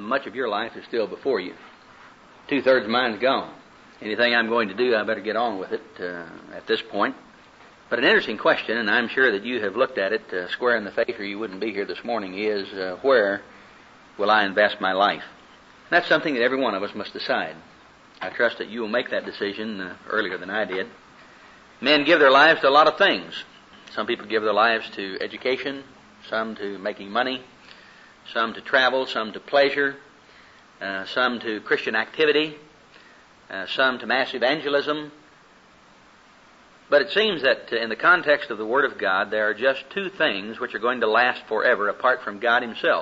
much of your life is still before you. 2/3 of mine's gone. Anything I'm going to do, I better get on with it at this point. But an interesting question, and I'm sure that you have looked at it square in the face or you wouldn't be here this morning, is where will I invest my life? That's something that every one of us must decide. I trust that you will make that decision earlier than I did. Men give their lives to a lot of things. Some people give their lives to education, some to making money, some to travel, some to pleasure, some to Christian activity, some to mass evangelism. But it seems that in the context of the Word of God, there are just two things which are going to last forever apart from God Himself.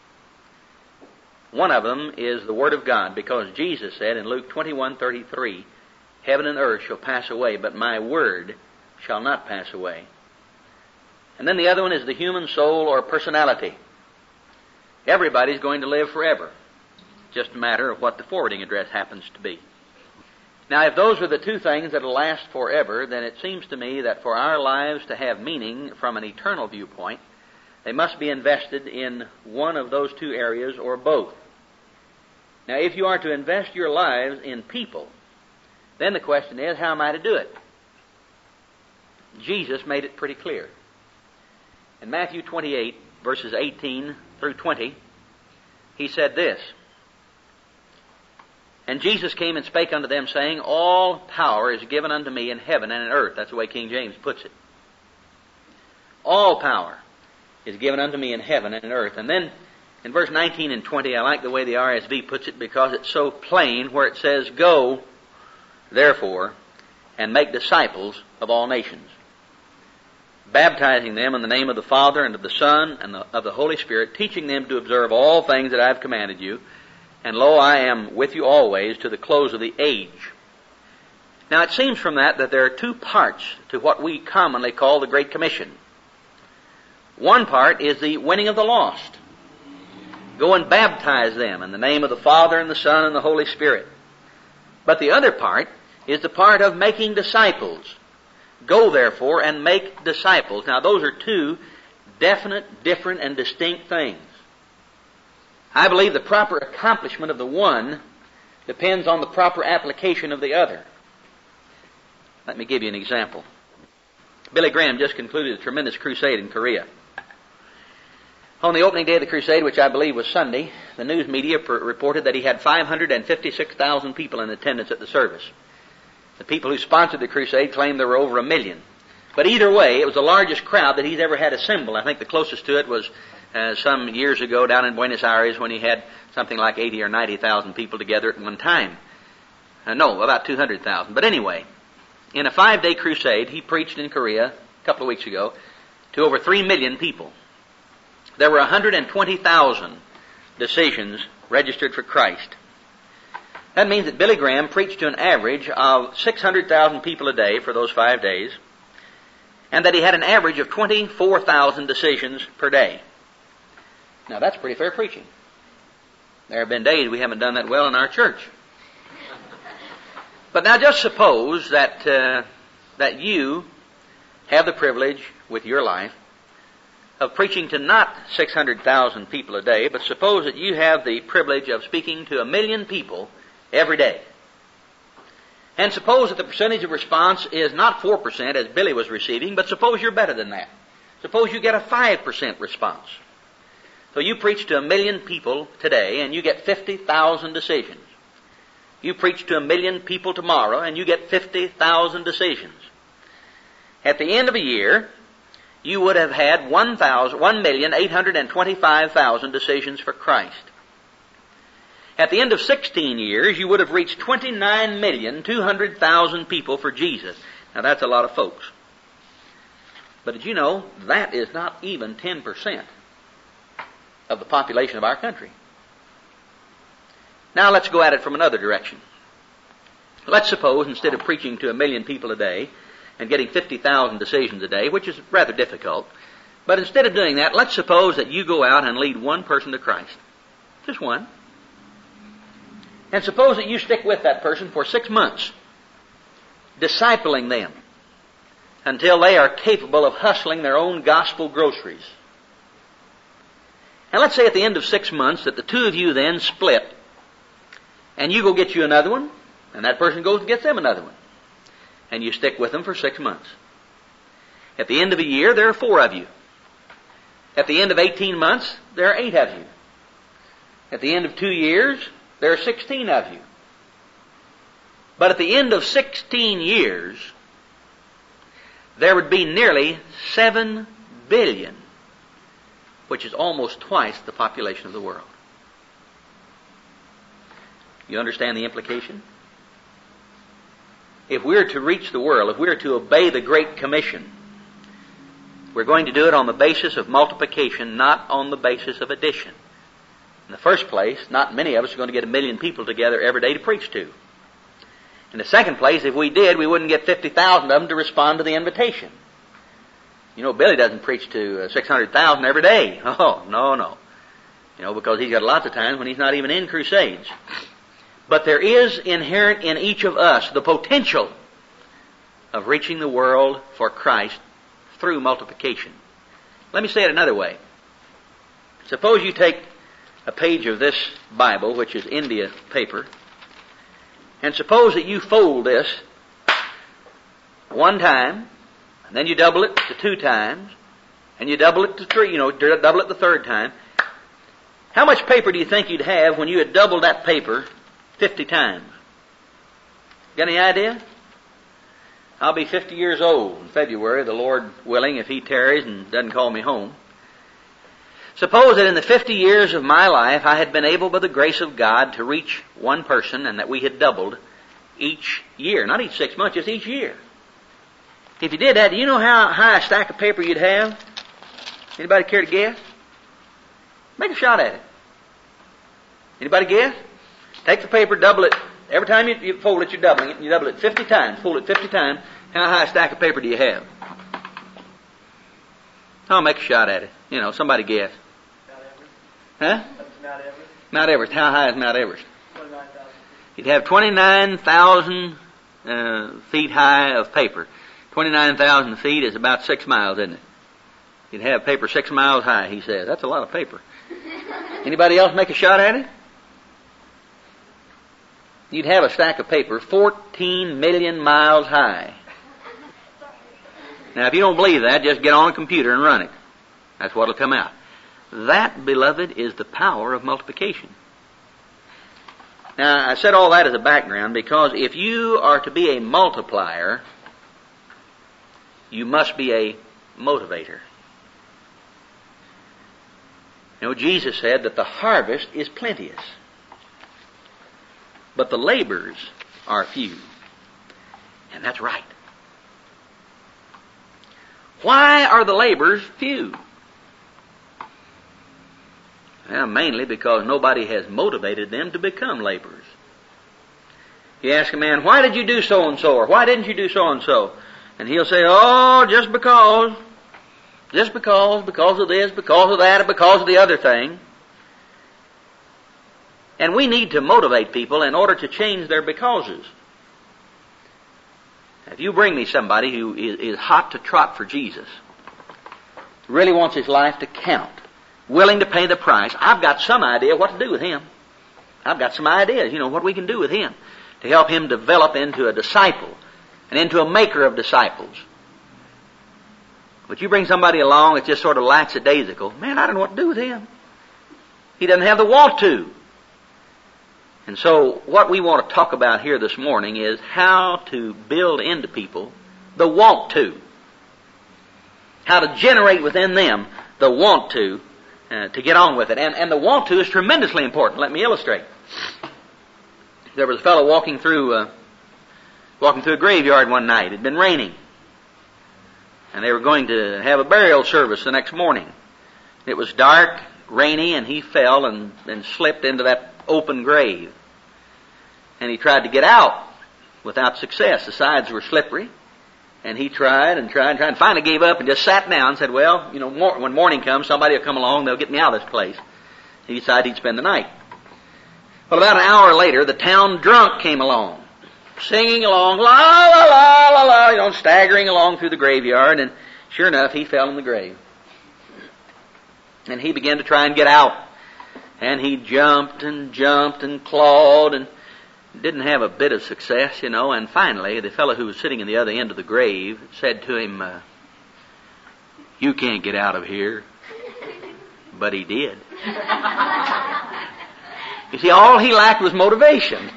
One of them is the Word of God, because Jesus said in Luke 21:33, "Heaven and earth shall pass away, but my Word shall not pass away." And then the other one is the human soul or personality. Everybody's going to live forever. Just a matter of what the forwarding address happens to be. Now, if those are the two things that will last forever, then it seems to me that for our lives to have meaning from an eternal viewpoint, they must be invested in one of those two areas or both. Now, if you are to invest your lives in people, then the question is, how am I to do it? Jesus made it pretty clear. In Matthew 28, verses 18 through 20, He said this, "And Jesus came and spake unto them, saying, All power is given unto me in heaven and in earth." That's the way King James puts it. All power is given unto me in heaven and in earth. And then in verse 19 and 20, I like the way the RSV puts it because it's so plain, where it says, "Go, therefore, and make disciples of all nations, baptizing them in the name of the Father and of the Son and of the Holy Spirit, teaching them to observe all things that I have commanded you. And lo, I am with you always to the close of the age." Now it seems from that there are two parts to what we commonly call the Great Commission. One part is the winning of the lost. Go and baptize them in the name of the Father and the Son and the Holy Spirit. But the other part is the part of making disciples. Go therefore and make disciples. Now those are two definite, different, and distinct things. I believe the proper accomplishment of the one depends on the proper application of the other. Let me give you an example. Billy Graham just concluded a tremendous crusade in Korea. On the opening day of the crusade, which I believe was Sunday, the news media reported that he had 556,000 people in attendance at the service. The people who sponsored the crusade claimed there were over 1 million. But either way, it was the largest crowd that he's ever had assembled. I think the closest to it was some years ago down in Buenos Aires when he had something like 80 or 90,000 people together at one time. No, about 200,000. But anyway, in a 5-day crusade, he preached in Korea a couple of weeks ago to over 3 million people. There were 120,000 decisions registered for Christ. That means that Billy Graham preached to an average of 600,000 people a day for those 5 days, and that he had an average of 24,000 decisions per day. Now that's pretty fair preaching. There have been days we haven't done that well in our church. But now just suppose that you have the privilege with your life of preaching to not 600,000 people a day, but suppose that you have the privilege of speaking to 1 million people every day. And suppose that the percentage of response is not 4% as Billy was receiving, but suppose you're better than that. Suppose you get a 5% response. So you preach to 1 million people today and you get 50,000 decisions. You preach to 1 million people tomorrow and you get 50,000 decisions. At the end of a year, you would have had 1,825,000 decisions for Christ. At the end of 16 years, you would have reached 29,200,000 people for Jesus. Now that's a lot of folks. But did you know that is not even 10% of the population of our country? Now let's go at it from another direction. Let's suppose instead of preaching to 1 million people a day and getting 50,000 decisions a day, which is rather difficult, but instead of doing that, let's suppose that you go out and lead one person to Christ. Just one. And suppose that you stick with that person for 6 months, discipling them until they are capable of hustling their own gospel groceries. And let's say at the end of 6 months that the two of you then split, and you go get you another one, and that person goes and gets them another one. And you stick with them for 6 months. At the end of a year, there are 4 of you. At the end of 18 months, there are 8 of you. At the end of 2 years, there are 16 of you. But at the end of 16 years, there would be nearly 7 billion, which is almost twice the population of the world. You understand the implication? If we're to reach the world, if we're to obey the Great Commission, we're going to do it on the basis of multiplication, not on the basis of addition. In the first place, not many of us are going to get 1 million people together every day to preach to. In the second place, if we did, we wouldn't get 50,000 of them to respond to the invitation. You know, Billy doesn't preach to 600,000 every day. Oh, no. You know, because he's got lots of times when he's not even in crusades. But there is inherent in each of us the potential of reaching the world for Christ through multiplication. Let me say it another way. Suppose you take a page of this Bible, which is India paper, and suppose that you fold this 1 time, and then you double it to 2 times, and you double it to 3, double it the 3rd time. How much paper do you think you'd have when you had doubled that paper 50 times? Got any idea? I'll be 50 years old in February, the Lord willing, if He tarries and doesn't call me home. Suppose that in the 50 years of my life I had been able by the grace of God to reach 1 person, and that we had doubled each year. Not each 6 months, just each year. If you did that, do you know how high a stack of paper you'd have? Anybody care to guess? Make a shot at it. Anybody guess? Take the paper, double it. Every time you fold it, you're doubling it. You double it 50 times. Fold it 50 times. How high a stack of paper do you have? I'll make a shot at it. Somebody guess. Mount Everest. Huh? That's Mount Everest. Mount Everest. How high is Mount Everest? 29,000. You'd have 29,000 feet high of paper. 29,000 feet is about 6 miles, isn't it? You'd have paper 6 miles high, he says. That's a lot of paper. Anybody else make a shot at it? You'd have a stack of paper 14 million miles high. Now, if you don't believe that, just get on a computer and run it. That's what'll come out. That, beloved, is the power of multiplication. Now, I said all that as a background because if you are to be a multiplier, you must be a motivator. Jesus said that the harvest is plenteous, but the labors are few. And that's right. Why are the labors few? Well, mainly because nobody has motivated them to become laborers. You ask a man, why did you do so-and-so, or why didn't you do so-and-so? And he'll say, just because of this, because of that, or because of the other thing. And we need to motivate people in order to change their becauses. If you bring me somebody who is hot to trot for Jesus, really wants his life to count, willing to pay the price, I've got some idea what to do with him. I've got some ideas, what we can do with him to help him develop into a disciple and into a maker of disciples. But you bring somebody along that's just sort of lackadaisical, man, I don't know what to do with him. He doesn't have the want to. And so what we want to talk about here this morning is how to build into people the want to. How to generate within them the want to get on with it. And the want to is tremendously important. Let me illustrate. There was a fellow walking through a graveyard one night. It had been raining. And they were going to have a burial service the next morning. It was dark, rainy, and he fell and slipped into that open grave. And he tried to get out without success. The sides were slippery. And he tried and finally gave up and just sat down and said, well, when morning comes, somebody will come along, they'll get me out of this place. He decided he'd spend the night. Well, about an hour later, the town drunk came along, singing along, la, la, la, la, la, staggering along through the graveyard, and sure enough, he fell in the grave. And he began to try and get out. And he jumped and clawed and didn't have a bit of success, And finally, the fellow who was sitting in the other end of the grave said to him, "You can't get out of here." But he did. You see, all he lacked was motivation.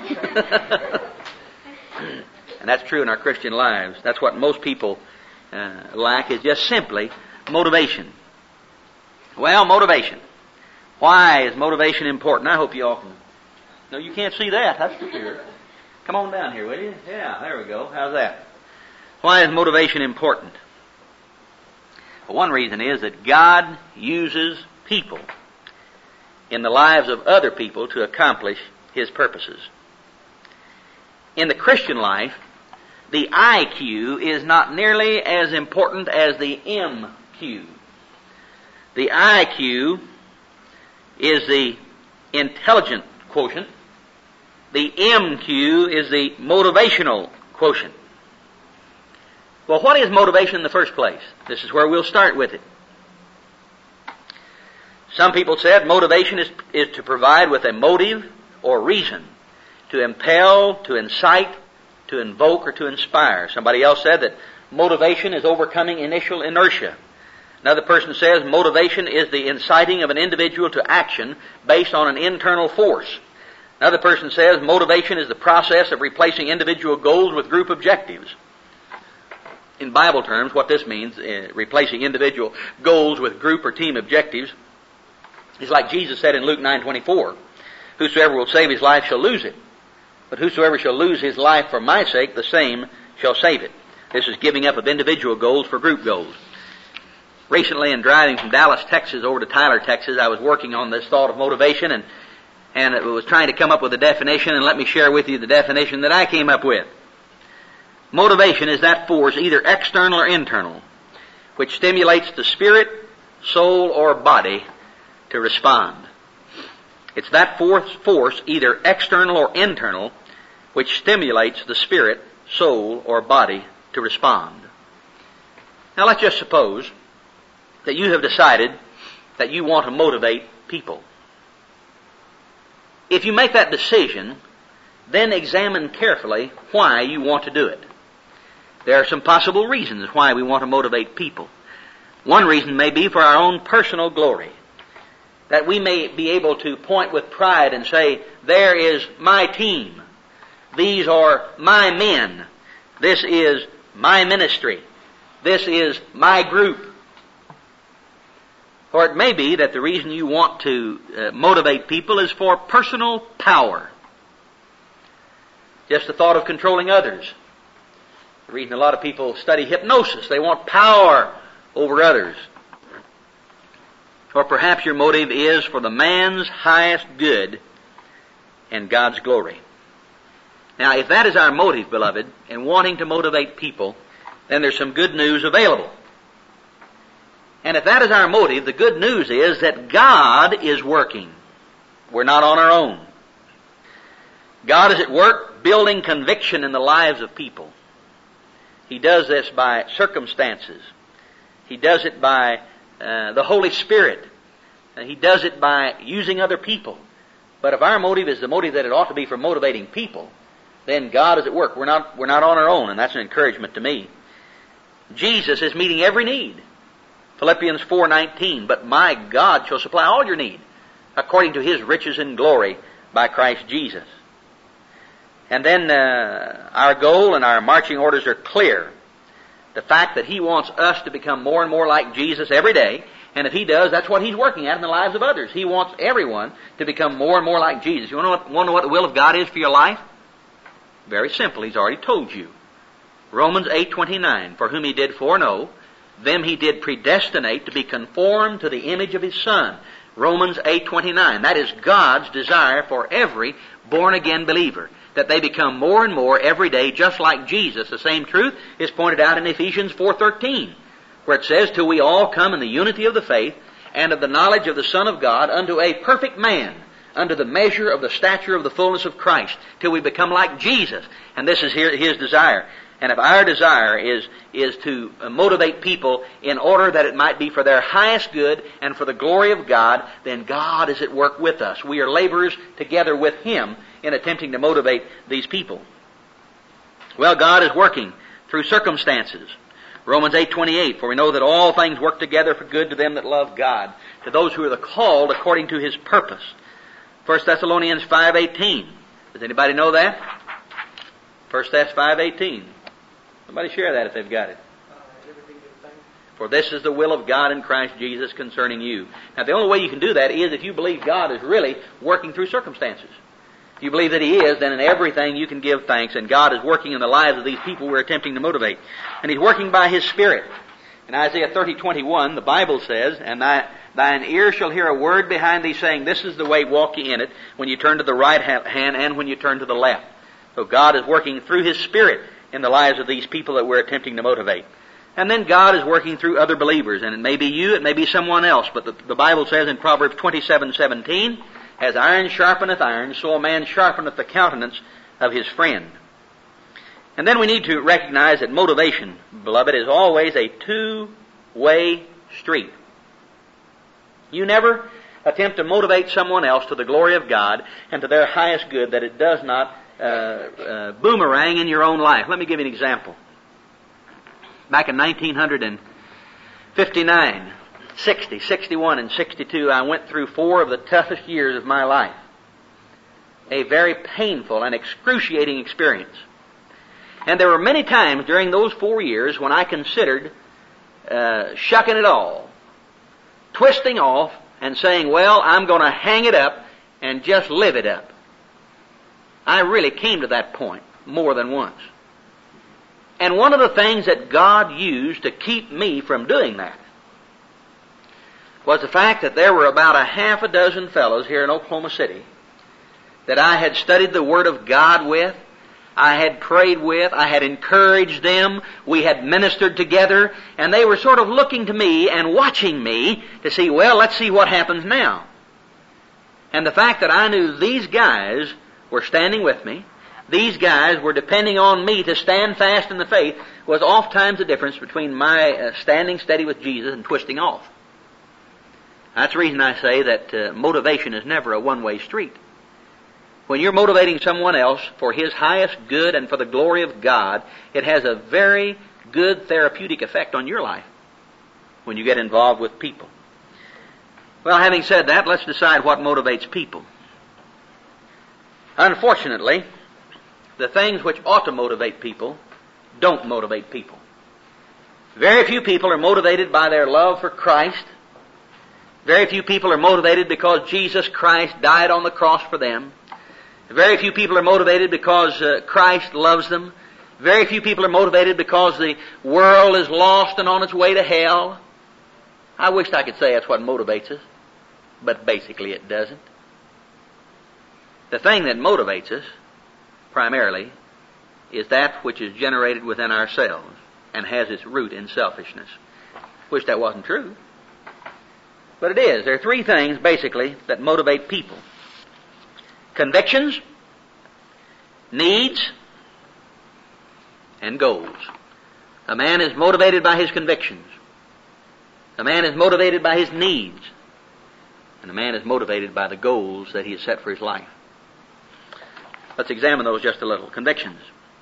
And that's true in our Christian lives. That's what most people lack, is just simply motivation. Well, motivation. Why is motivation important? I hope you all can. No, you can't see that. That's for sure. Come on down here, will you? Yeah, there we go. How's that? Why is motivation important? Well, one reason is that God uses people in the lives of other people to accomplish His purposes. In the Christian life, the IQ is not nearly as important as the MQ. The IQ is the intelligent quotient. The MQ is the motivational quotient. Well, what is motivation in the first place? This is where we'll start with it. Some people said motivation is to provide with a motive or reason, to impel, to incite, to invoke, or to inspire. Somebody else said that motivation is overcoming initial inertia. Another person says motivation is the inciting of an individual to action based on an internal force. Another person says motivation is the process of replacing individual goals with group objectives. In Bible terms, what this means, replacing individual goals with group or team objectives, is like Jesus said in Luke 9:24, "Whosoever will save his life shall lose it, but whosoever shall lose his life for my sake, the same shall save it." This is giving up of individual goals for group goals. Recently, in driving from Dallas, Texas over to Tyler, Texas, I was working on this thought of motivation and it was trying to come up with a definition, and let me share with you the definition that I came up with. Motivation is that force, either external or internal, which stimulates the spirit, soul, or body to respond. It's that force, either external or internal, which stimulates the spirit, soul, or body to respond. Now let's just suppose that you have decided that you want to motivate people. If you make that decision, then examine carefully why you want to do it. There are some possible reasons why we want to motivate people. One reason may be for our own personal glory, that we may be able to point with pride and say, "There is my team. These are my men. This is my ministry. This is my group." Or it may be that the reason you want to motivate people is for personal power. Just the thought of controlling others. The reason a lot of people study hypnosis, they want power over others. Or perhaps your motive is for the man's highest good and God's glory. Now, if that is our motive, beloved, in wanting to motivate people, then there's some good news available. And if that is our motive, the good news is that God is working. We're not on our own. God is at work building conviction in the lives of people. He does this by circumstances. He does it by the Holy Spirit. He does it by using other people. But if our motive is the motive that it ought to be for motivating people, then God is at work. We're not on our own, and that's an encouragement to me. Jesus is meeting every need. Philippians 4:19, "But my God shall supply all your need, according to His riches in glory by Christ Jesus." And then our goal and our marching orders are clear. The fact that He wants us to become more and more like Jesus every day, and if He does, that's what He's working at in the lives of others. He wants everyone to become more and more like Jesus. You want to know what the will of God is for your life? Very simple. He's already told you. Romans 8:29, "For whom He did foreknow, them He did predestinate to be conformed to the image of His Son." Romans 8:29. That is God's desire for every born-again believer, that they become more and more every day just like Jesus. The same truth is pointed out in Ephesians 4:13, where it says, "Till we all come in the unity of the faith and of the knowledge of the Son of God, unto a perfect man, unto the measure of the stature of the fullness of Christ," till we become like Jesus. And this is His desire. And if our desire is to motivate people in order that it might be for their highest good and for the glory of God, then God is at work with us. We are laborers together with Him in attempting to motivate these people. Well, God is working through circumstances. Romans 8:28, for we know that all things work together for good to them that love God, to those who are the called according to His purpose. 1 Thessalonians 5:18. Does anybody know that? 1 Thess 5:18. Somebody share that if they've got it. Everything gives thanks. For this is the will of God in Christ Jesus concerning you. Now, the only way you can do that is if you believe God is really working through circumstances. If you believe that He is, then in everything you can give thanks, and God is working in the lives of these people we're attempting to motivate. And He's working by His Spirit. In Isaiah 30:21, the Bible says, and thine ear shall hear a word behind thee saying, this is the way, walk ye in it, when you turn to the right hand and when you turn to the left. So God is working through His Spirit in the lives of these people that we're attempting to motivate. And then God is working through other believers, and it may be you, it may be someone else, but the Bible says in Proverbs 27:17, as iron sharpeneth iron, so a man sharpeneth the countenance of his friend. And then we need to recognize that motivation, beloved, is always a two-way street. You never attempt to motivate someone else to the glory of God and to their highest good that it does not boomerang in your own life. Let me give you an example. Back in 1959, 60, 61, and 62, I went through 4 of the toughest years of my life. A very painful and excruciating experience. And there were many times during those 4 years when I considered shucking it all, twisting off, and saying, well, I'm going to hang it up and just live it up. I really came to that point more than once. And one of the things that God used to keep me from doing that was the fact that there were about a half a dozen fellows here in Oklahoma City that I had studied the Word of God with, I had prayed with, I had encouraged them, we had ministered together, and they were sort of looking to me and watching me to see, well, let's see what happens now. And the fact that I knew these guys were standing with me, these guys were depending on me to stand fast in the faith, was oft times the difference between my standing steady with Jesus and twisting off. That's the reason I say that motivation is never a one-way street. When you're motivating someone else for his highest good and for the glory of God, it has a very good therapeutic effect on your life when you get involved with people. Well, having said that, let's decide what motivates people. Unfortunately, the things which ought to motivate people don't motivate people. Very few people are motivated by their love for Christ. Very few people are motivated because Jesus Christ died on the cross for them. Very few people are motivated because Christ loves them. Very few people are motivated because the world is lost and on its way to hell. I wished I could say that's what motivates us, but basically it doesn't. The thing that motivates us, primarily, is that which is generated within ourselves and has its root in selfishness. Wish that wasn't true. But it is. There are 3 things, basically, that motivate people. Convictions, needs, and goals. A man is motivated by his convictions. A man is motivated by his needs. And a man is motivated by the goals that he has set for his life. Let's examine those just a little. Convictions.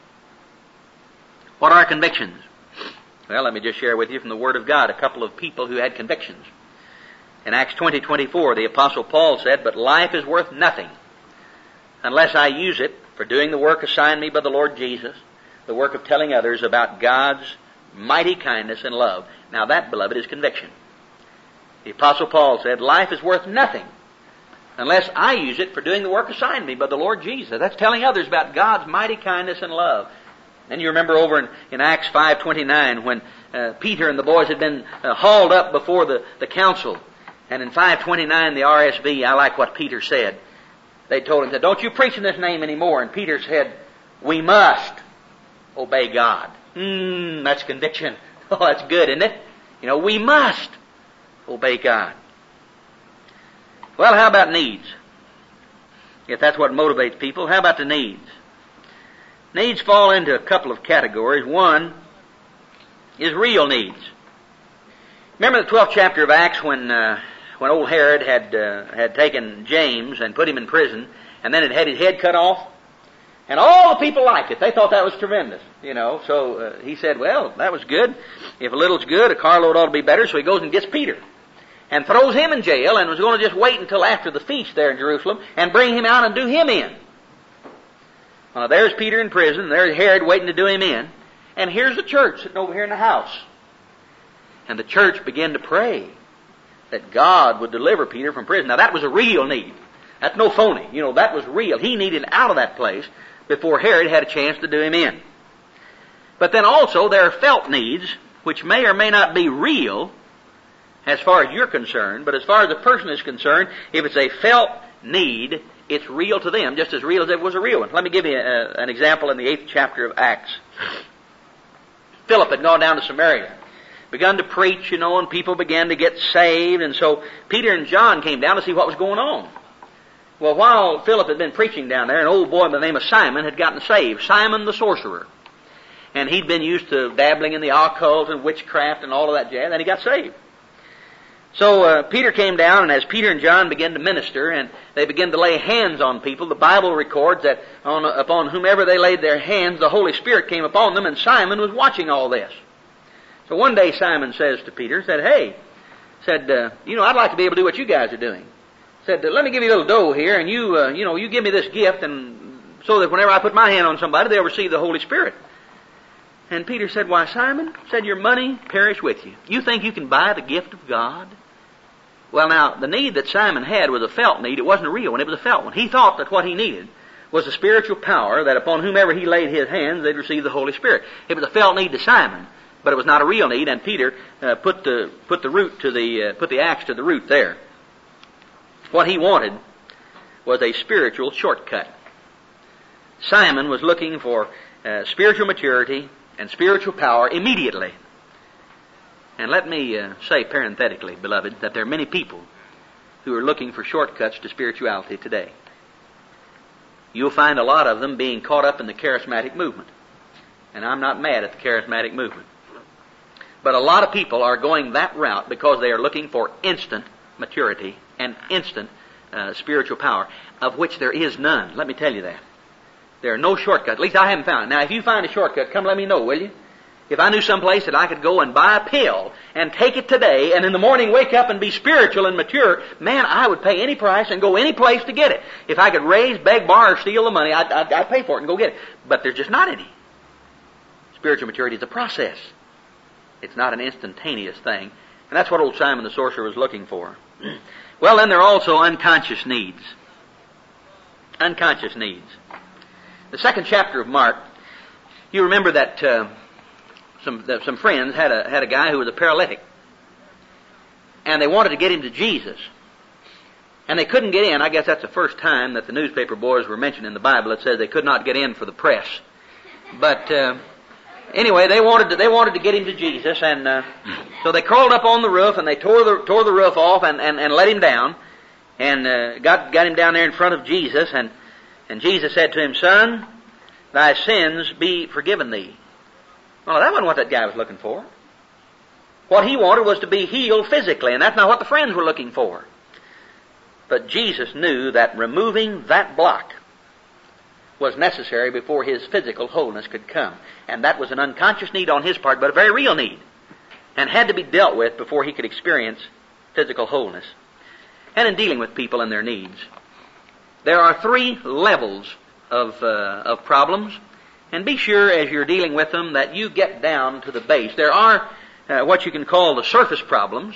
What are convictions? Well, let me just share with you from the Word of God a couple of people who had convictions. In Acts 20:24, the Apostle Paul said, but life is worth nothing unless I use it for doing the work assigned me by the Lord Jesus, the work of telling others about God's mighty kindness and love. Now that, beloved, is conviction. The Apostle Paul said, life is worth nothing unless I use it for doing the work assigned me by the Lord Jesus. That's telling others about God's mighty kindness and love. Then you remember over in Acts 5:29 when Peter and the boys had been hauled up before the council. And in 5:29, the RSV, I like what Peter said. They told him, don't you preach in this name anymore. And Peter said, we must obey God. That's conviction. Oh, that's good, isn't it? We must obey God. Well, how about needs? If that's what motivates people, how about the needs? Needs fall into a couple of categories. One is real needs. Remember the 12th chapter of Acts when old Herod had taken James and put him in prison, and then had his head cut off? And all the people liked it. They thought that was tremendous, So he said, well, that was good. If a little's good, a carload ought to be better. So he goes and gets Peter and throws him in jail and was going to just wait until after the feast there in Jerusalem and bring him out and do him in. Well, there's Peter in prison. There's Herod waiting to do him in. And here's the church sitting over here in the house. And the church began to pray that God would deliver Peter from prison. Now that was a real need. That's no phony. That was real. He needed out of that place before Herod had a chance to do him in. But then also there are felt needs which may or may not be real as far as you're concerned, but as far as the person is concerned, if it's a felt need, it's real to them, just as real as if it was a real one. Let me give you an example in the 8th chapter of Acts. Philip had gone down to Samaria, begun to preach, and people began to get saved, and so Peter and John came down to see what was going on. Well, while Philip had been preaching down there, an old boy by the name of Simon had gotten saved, Simon the sorcerer. And he'd been used to dabbling in the occult and witchcraft and all of that jazz, and he got saved. So Peter came down, and as Peter and John began to minister, and they began to lay hands on people, the Bible records that upon whomever they laid their hands, the Holy Spirit came upon them, and Simon was watching all this. So one day Simon says to Peter, I'd like to be able to do what you guys are doing. Said, let me give you a little dough here, and you give me this gift, and so that whenever I put my hand on somebody, they'll receive the Holy Spirit. And Peter said, why, Simon, your money perish with you. You think you can buy the gift of God? Well, now, the need that Simon had was a felt need. It wasn't a real one. It was a felt one. He thought that what he needed was a spiritual power that upon whomever he laid his hands, they'd receive the Holy Spirit. It was a felt need to Simon, but it was not a real need, and Peter put the axe to the root there. What he wanted was a spiritual shortcut. Simon was looking for spiritual maturity and spiritual power immediately. And let me say parenthetically, beloved, that there are many people who are looking for shortcuts to spirituality today. You'll find a lot of them being caught up in the charismatic movement. And I'm not mad at the charismatic movement. But a lot of people are going that route because they are looking for instant maturity and instant spiritual power, of which there is none. Let me tell you that. There are no shortcuts. At least I haven't found it. Now, if you find a shortcut, come let me know, will you? If I knew someplace that I could go and buy a pill and take it today and in the morning wake up and be spiritual and mature, man, I would pay any price and go any place to get it. If I could raise, beg, borrow, or steal the money, I'd pay for it and go get it. But there's just not any. Spiritual maturity is a process. It's not an instantaneous thing. And that's what old Simon the sorcerer was looking for. Well, then there are also unconscious needs. Unconscious needs. The 2nd chapter of Mark, you remember that some friends had a guy who was a paralytic, and they wanted to get him to Jesus, and they couldn't get in. I guess that's the first time that the newspaper boys were mentioned in the Bible. It says they could not get in for the press, but anyway, they wanted to get him to Jesus, and so they crawled up on the roof and they tore the roof off and let him down, and got him down there in front of Jesus, and Jesus said to him, "Son, thy sins be forgiven thee." Well, that wasn't what that guy was looking for. What he wanted was to be healed physically, and that's not what the friends were looking for. But Jesus knew that removing that block was necessary before his physical wholeness could come. And that was an unconscious need on his part, but a very real need, and had to be dealt with before he could experience physical wholeness. And in dealing with people and their needs, there are 3 levels of problems. And be sure as you're dealing with them that you get down to the base. There are what you can call the surface problems.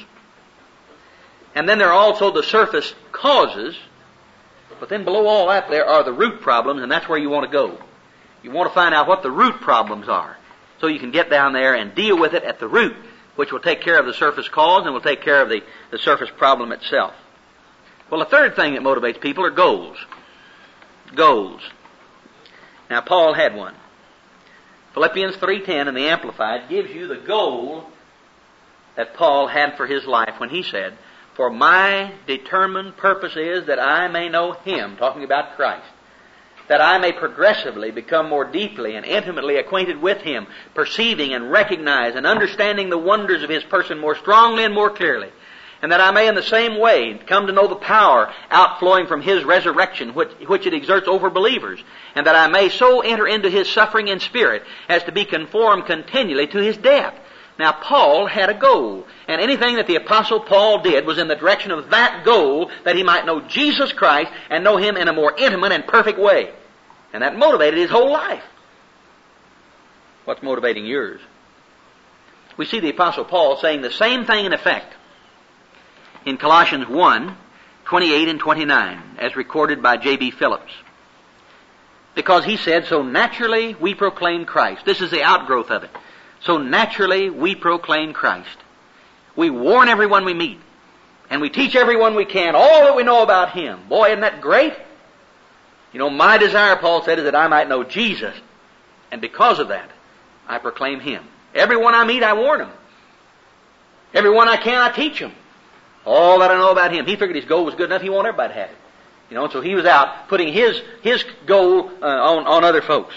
And then there are also the surface causes. But then below all that there are the root problems, and that's where you want to go. You want to find out what the root problems are, so you can get down there and deal with it at the root, which will take care of the surface cause and will take care of the surface problem itself. Well, the third thing that motivates people are goals. Goals. Now, Paul had one. Philippians 3:10 in the Amplified gives you the goal that Paul had for his life when he said, "For my determined purpose is that I may know Him," talking about Christ, that I may progressively become more deeply and intimately acquainted with Him, perceiving and recognize and understanding the wonders of His person more strongly and more clearly, and that I may in the same way come to know the power outflowing from His resurrection, which it exerts over believers, and that I may so enter into His suffering in spirit as to be conformed continually to His death. Now, Paul had a goal, and anything that the Apostle Paul did was in the direction of that goal, that he might know Jesus Christ and know Him in a more intimate and perfect way. And that motivated his whole life. What's motivating yours? We see the Apostle Paul saying the same thing in effect in Colossians 1:28 and 29, as recorded by J.B. Phillips. Because he said, so naturally we proclaim Christ. This is the outgrowth of it. So naturally we proclaim Christ. We warn everyone we meet, and we teach everyone we can all that we know about Him. Boy, isn't that great? You know, my desire, Paul said, is that I might know Jesus, and because of that, I proclaim Him. Everyone I meet, I warn them. Everyone I can, I teach them. All that I know about Him. He figured his goal was good enough, he wanted everybody to have it. You know, so he was out putting his goal on other folks.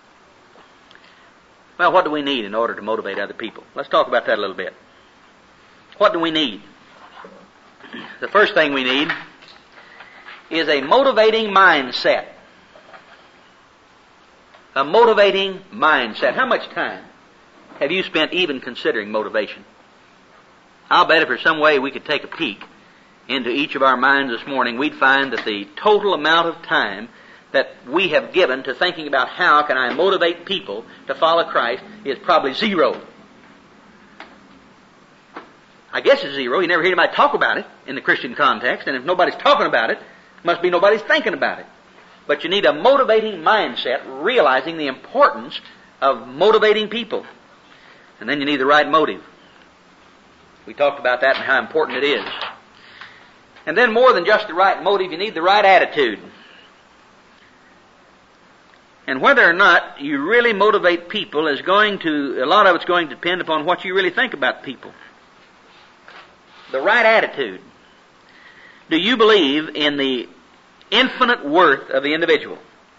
Well, what do we need in order to motivate other people? Let's talk about that a little bit. What do we need? The first thing we need is a motivating mindset. A motivating mindset. How much time have you spent even considering motivation? I'll bet if there's some way we could take a peek into each of our minds this morning, we'd find that the total amount of time that we have given to thinking about how can I motivate people to follow Christ is probably zero. I guess it's zero. You never hear anybody talk about it in the Christian context, and if nobody's talking about it, must be nobody's thinking about it. But you need a motivating mindset, realizing the importance of motivating people. And then you need the right motive. We talked about that and how important it is. And then more than just the right motive, you need the right attitude. And whether or not you really motivate people is a lot of it's going to depend upon what you really think about people. The right attitude. Do you believe in the infinite worth of the individual?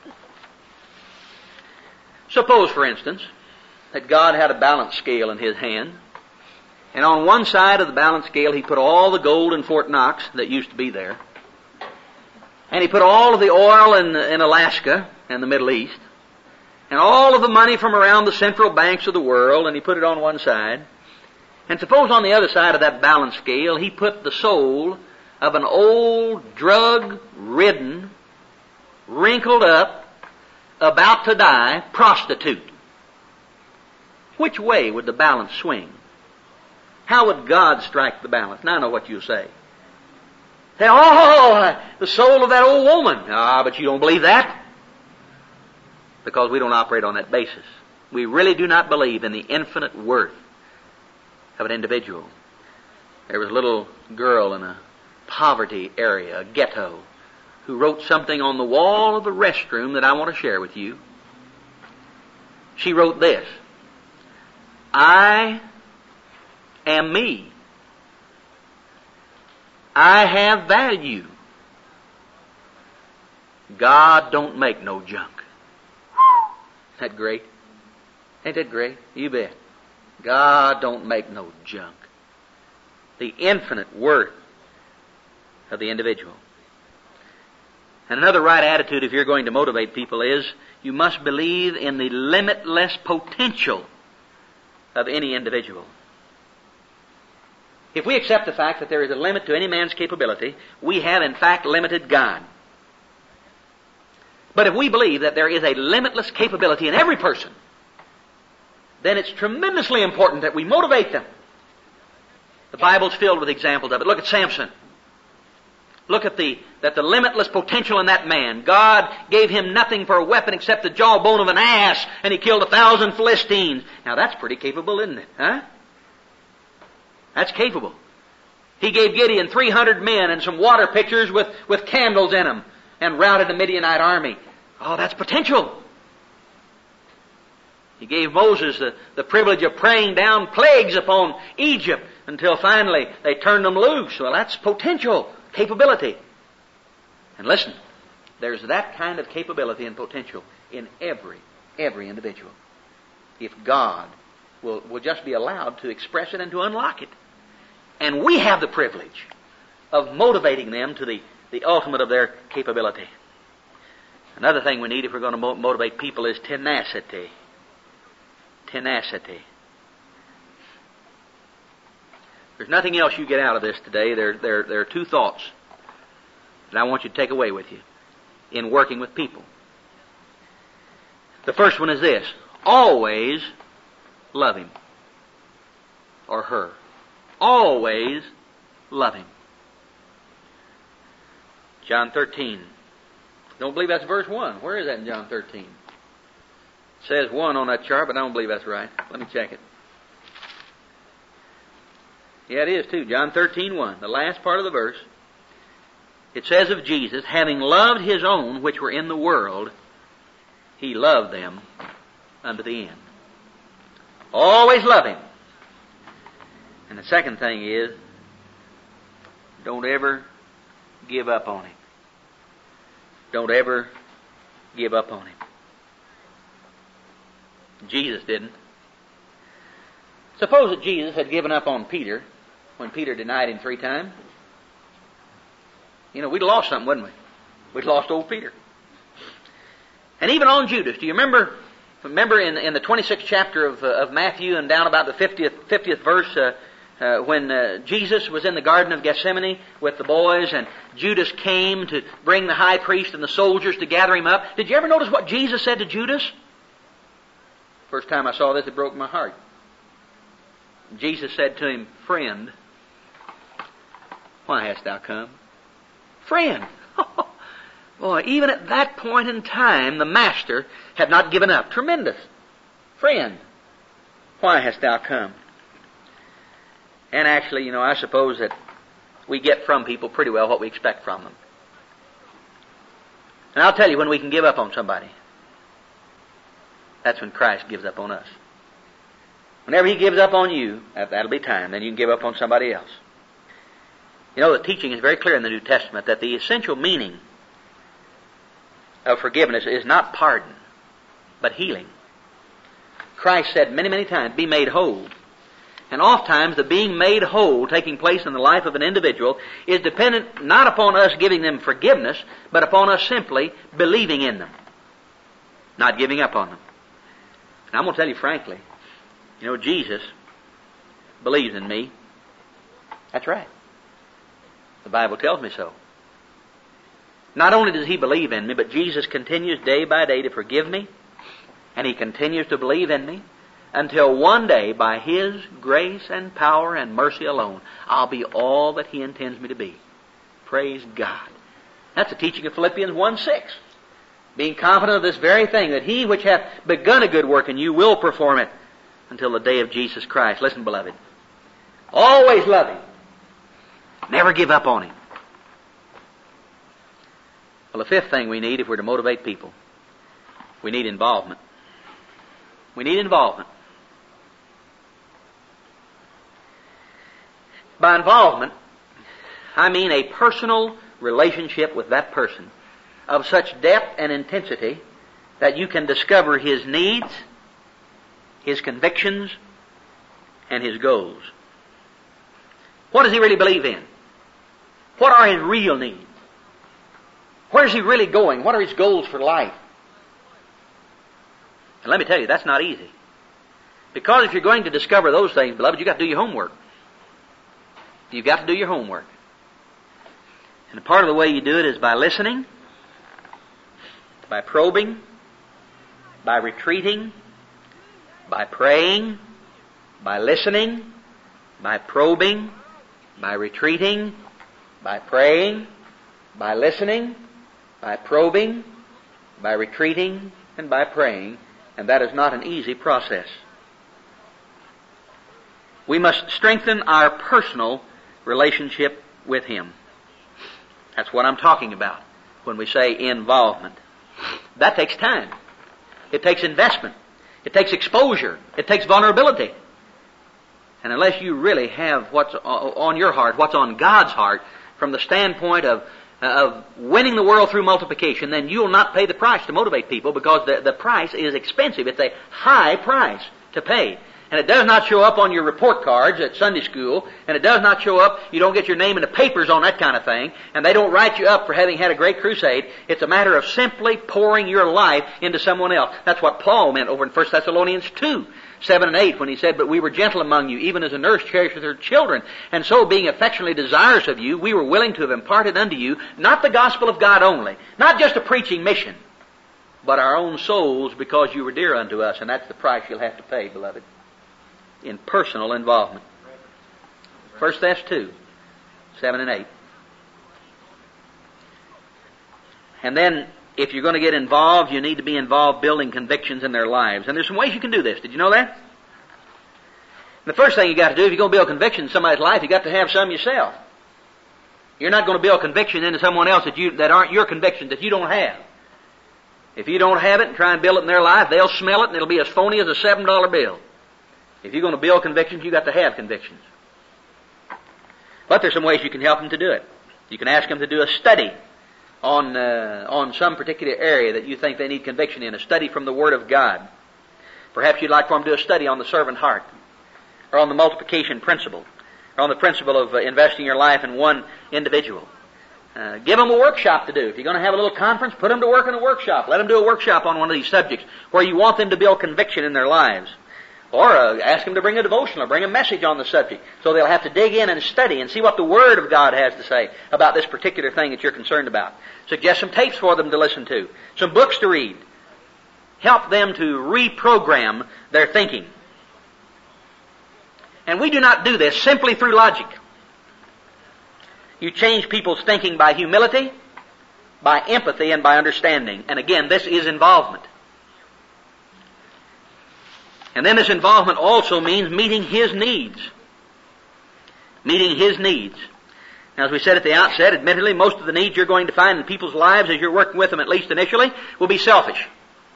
Suppose, for instance, that God had a balance scale in His hand, and on one side of the balance scale He put all the gold in Fort Knox that used to be there, and He put all of the oil in Alaska and the Middle East, and all of the money from around the central banks of the world, and He put it on one side. And suppose on the other side of that balance scale He put the soul of an old, drug-ridden, wrinkled up, about to die prostitute. Which way would the balance swing? How would God strike the balance? Now I know what you'll say. Say, oh, the soul of that old woman. Ah, but you don't believe that? Because we don't operate on that basis. We really do not believe in the infinite worth of an individual. There was a little girl in a poverty area, a ghetto, who wrote something on the wall of the restroom that I want to share with you. She wrote this: I am me. I have value. God don't make no junk. Isn't that great? Ain't that great? You bet. God don't make no junk. The infinite worth of the individual. And another right attitude, if you're going to motivate people, is you must believe in the limitless potential of any individual. If we accept the fact that there is a limit to any man's capability, we have in fact limited God. But if we believe that there is a limitless capability in every person, then it's tremendously important that we motivate them. The Bible's filled with examples of it. Look at Samson. Look at the limitless potential in that man. God gave him nothing for a weapon except the jawbone of an ass, and he killed 1,000 Philistines. Now that's pretty capable, isn't it? Huh? That's capable. He gave Gideon 300 men and some water pitchers with candles in them, and routed the Midianite army. Oh, that's potential. He gave Moses the privilege of praying down plagues upon Egypt until finally they turned them loose. Well, that's potential, capability. And listen, There's that kind of capability and potential in every individual. If God will just be allowed to express it and to unlock it. And we have the privilege of motivating them to the ultimate of their capability. Another thing we need if we're going to motivate people is tenacity. Tenacity. There's nothing else you get out of this today. There are two thoughts that I want you to take away with you in working with people. The first one is this: always love him or her. Always love him. John 13. Don't believe that's verse 1. Where is that in John 13? It says 1 on that chart, but I don't believe that's right. Let me check it. Yeah, it is too. John 13:1, the last part of the verse. It says of Jesus, having loved his own which were in the world, he loved them unto the end. Always love him. And the second thing is, don't ever give up on him. Don't ever give up on him. Jesus didn't. Suppose that Jesus had given up on Peter when Peter denied him 3 times. You know, we'd lost something, wouldn't we? We'd lost old Peter. And even on Judas. Do you remember in the 26th chapter of Matthew and down about the 50th verse when Jesus was in the Garden of Gethsemane with the boys and Judas came to bring the high priest and the soldiers to gather him up. Did you ever notice what Jesus said to Judas? First time I saw this, it broke my heart. Jesus said to him, friend, why hast thou come? Friend. Boy, even at that point in time, the Master had not given up. Tremendous. Friend, why hast thou come? And actually, I suppose that we get from people pretty well what we expect from them. And I'll tell you when we can give up on somebody. That's when Christ gives up on us. Whenever he gives up on you, that'll be time. Then you can give up on somebody else. The teaching is very clear in the New Testament that the essential meaning of forgiveness is not pardon, but healing. Christ said many, many times, be made whole. And oftentimes the being made whole taking place in the life of an individual is dependent not upon us giving them forgiveness, but upon us simply believing in them, not giving up on them. And I'm going to tell you frankly, Jesus believes in me. That's right. The Bible tells me so. Not only does he believe in me, but Jesus continues day by day to forgive me, and he continues to believe in me, until one day, by his grace and power and mercy alone, I'll be all that he intends me to be. Praise God. That's the teaching of Philippians 1:6. Being confident of this very thing, that he which hath begun a good work in you will perform it until the day of Jesus Christ. Listen, beloved. Always love him. Never give up on him. Well, the fifth thing we need if we're to motivate people, we need involvement. We need involvement. By involvement, I mean a personal relationship with that person of such depth and intensity that you can discover his needs, his convictions, and his goals. What does he really believe in? What are his real needs? Where is he really going? What are his goals for life? And let me tell you, that's not easy. Because if you're going to discover those things, beloved, you've got to do your homework. You've got to do your homework. And part of the way you do it is by listening, by probing, by retreating, by praying, by listening, by probing, by retreating, by praying, by listening, by probing, by retreating, and by praying. And that is not an easy process. We must strengthen our personal relationship with him. That's what I'm talking about when we say involvement. That takes time. It takes investment. It takes exposure. It takes vulnerability. And unless you really have what's on your heart, what's on God's heart, from the standpoint of of winning the world through multiplication, then you'll not pay the price to motivate people, because the price is expensive. It's a high price to pay. And it does not show up on your report cards at Sunday school, and it does not show up, you don't get your name in the papers on that kind of thing, and they don't write you up for having had a great crusade. It's a matter of simply pouring your life into someone else. That's what Paul meant over in 1 Thessalonians 2, 7 and 8, when he said, "But we were gentle among you, even as a nurse cherisheth her children. And so, being affectionately desirous of you, we were willing to have imparted unto you, not the gospel of God only, not just a preaching mission, but our own souls, because you were dear unto us." And that's the price you'll have to pay, beloved, in personal involvement. 1 Thess 2, 7 and 8. And then, if you're going to get involved, you need to be involved building convictions in their lives. And there's some ways you can do this. Did you know that? The first thing you got to do, if you're going to build conviction in somebody's life, you got to have some yourself. You're not going to build conviction into someone else that aren't your convictions, that you don't have. If you don't have it and try and build it in their life, they'll smell it and it'll be as phony as a $7 bill. If you're going to build convictions, you've got to have convictions. But there's some ways you can help them to do it. You can ask them to do a study on some particular area that you think they need conviction in, a study from the Word of God. Perhaps you'd like for them to do a study on the servant heart, or on the multiplication principle, or on the principle of investing your life in one individual. Give them a workshop to do. If you're going to have a little conference, put them to work in a workshop. Let them do a workshop on one of these subjects where you want them to build conviction in their lives. Or ask them to bring a devotional, or bring a message on the subject, so they'll have to dig in and study and see what the Word of God has to say about this particular thing that you're concerned about. Suggest some tapes for them to listen to, some books to read. Help them to reprogram their thinking. And we do not do this simply through logic. You change people's thinking by humility, by empathy, and by understanding. And again, this is involvement. And then this involvement also means meeting His needs. Meeting His needs. Now, as we said at the outset, admittedly, most of the needs you're going to find in people's lives as you're working with them, at least initially, will be selfish.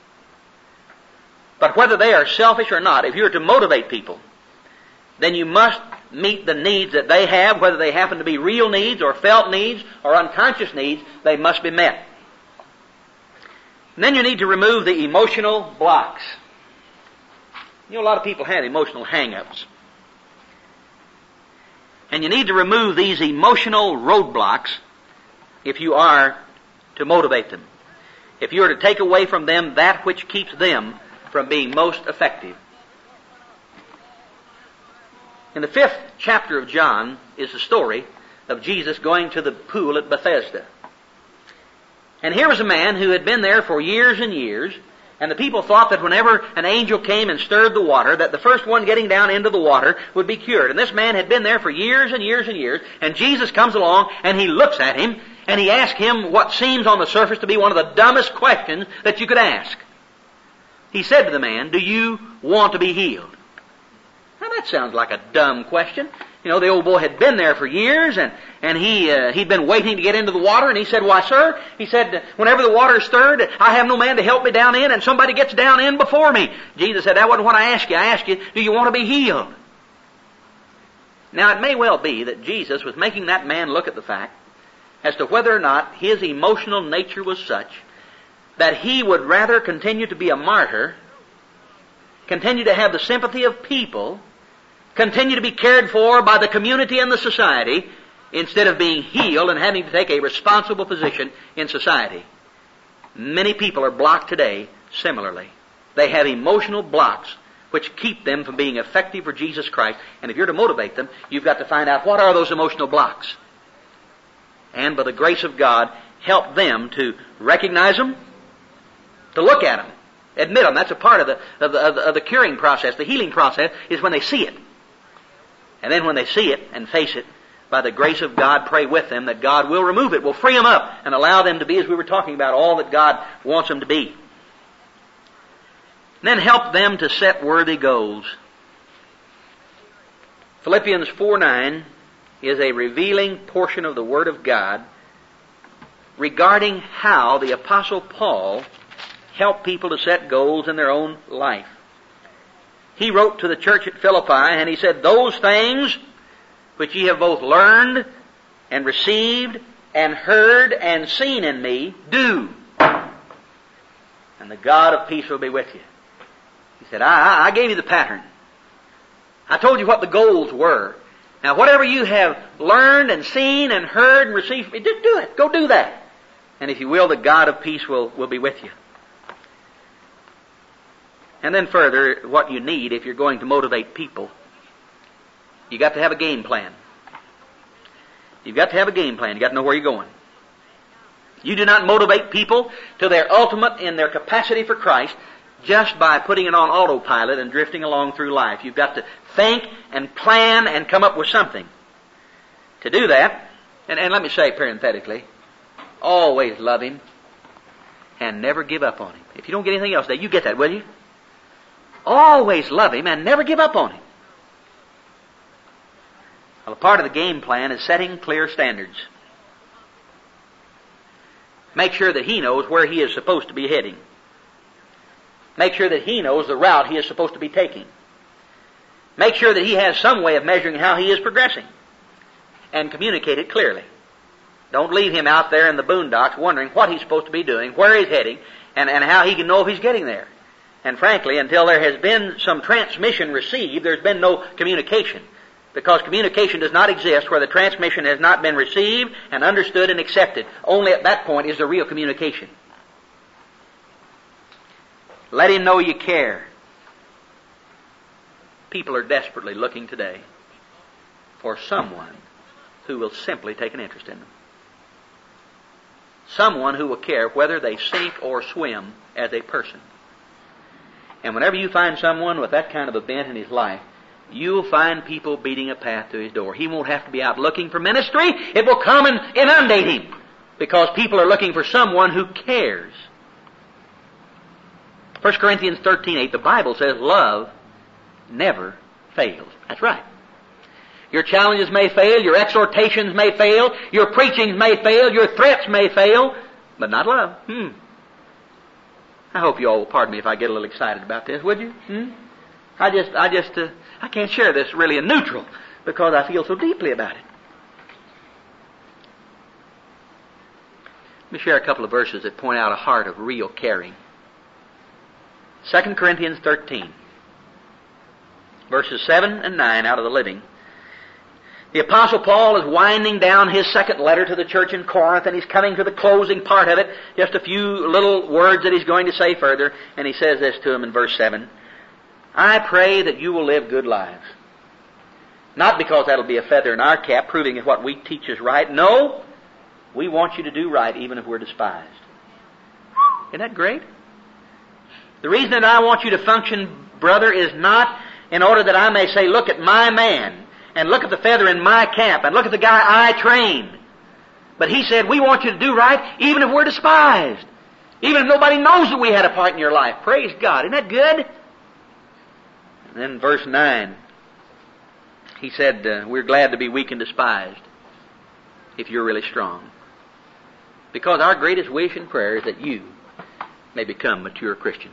But whether they are selfish or not, if you're to motivate people, then you must meet the needs that they have, whether they happen to be real needs or felt needs or unconscious needs, they must be met. And then you need to remove the emotional blocks. You know, a lot of people have emotional hang-ups. And you need to remove these emotional roadblocks if you are to motivate them. If you are to take away from them that which keeps them from being most effective. In the 5th chapter of John is the story of Jesus going to the pool at Bethesda. And here was a man who had been there for years and years, and the people thought that whenever an angel came and stirred the water, that the first one getting down into the water would be cured. And this man had been there for years and years and years, and Jesus comes along and He looks at him and He asks him what seems on the surface to be one of the dumbest questions that you could ask. He said to the man, "Do you want to be healed?" Now that sounds like a dumb question. You know, the old boy had been there for years, and he'd been waiting to get into the water, and he said, "Why, sir," he said, "whenever the water is stirred, I have no man to help me down in, and somebody gets down in before me." Jesus said, "That wasn't what I asked you. I asked you, do you want to be healed?" Now, it may well be that Jesus was making that man look at the fact as to whether or not his emotional nature was such that he would rather continue to be a martyr, continue to have the sympathy of people, continue to be cared for by the community and the society, instead of being healed and having to take a responsible position in society. Many people are blocked today similarly. They have emotional blocks which keep them from being effective for Jesus Christ. And if you're to motivate them, you've got to find out what are those emotional blocks. And by the grace of God, help them to recognize them, to look at them, admit them. That's a part of the curing process. The healing process is when they see it. And then when they see it and face it, by the grace of God, pray with them that God will remove it, will free them up, and allow them to be, as we were talking about, all that God wants them to be. And then help them to set worthy goals. Philippians 4:9 is a revealing portion of the Word of God regarding how the Apostle Paul helped people to set goals in their own life. He wrote to the church at Philippi, and he said, "Those things which ye have both learned and received and heard and seen in me, do. And the God of peace will be with you. He said, I gave you the pattern. I told you what the goals were. Now whatever you have learned and seen and heard and received, just do it. Go do that. And if you will, the God of peace will be with you. And then further, what you need if you're going to motivate people, you got to have a game plan. You've got to have a game plan. You've got to know where you're going. You do not motivate people to their ultimate in their capacity for Christ just by putting it on autopilot and drifting along through life. You've got to think and plan and come up with something. To do that, and let me say parenthetically, always love Him and never give up on Him. If you don't get anything else today, you get that, will you? Always love Him and never give up on Him. Well, a part of the game plan is setting clear standards. Make sure that He knows where He is supposed to be heading. Make sure that He knows the route He is supposed to be taking. Make sure that He has some way of measuring how He is progressing. And communicate it clearly. Don't leave Him out there in the boondocks wondering what He's supposed to be doing, where He's heading, and how He can know if He's getting there. And frankly, until there has been some transmission received, there's been no communication. Because communication does not exist where the transmission has not been received and understood and accepted. Only at that point is there real communication. Let Him know you care. People are desperately looking today for someone who will simply take an interest in them. Someone who will care whether they sink or swim as a person. And whenever you find someone with that kind of a bent in his life, you'll find people beating a path to his door. He won't have to be out looking for ministry. It will come and inundate him because people are looking for someone who cares. 1 Corinthians 13:8, the Bible says love never fails. That's right. Your challenges may fail, your exhortations may fail, your preachings may fail, your threats may fail, but not love. I hope you all will pardon me if I get a little excited about this, would you? I can't share this really in neutral because I feel so deeply about it. Let me share a couple of verses that point out a heart of real caring. 2 Corinthians 13, verses 7 and 9 out of the Living. The Apostle Paul is winding down his second letter to the church in Corinth, and he's coming to the closing part of it, just a few little words that he's going to say further, and he says this to them in verse 7. I pray that you will live good lives. Not because that'll be a feather in our cap, proving that what we teach is right. No, we want you to do right even if we're despised. Isn't that great? The reason that I want you to function, brother, is not in order that I may say, look at my man, and look at the feather in my cap, and look at the guy I trained. But he said, we want you to do right even if we're despised. Even if nobody knows that we had a part in your life. Praise God. Isn't that good? And then verse 9, he said, we're glad to be weak and despised if you're really strong. Because our greatest wish and prayer is that you may become mature Christians.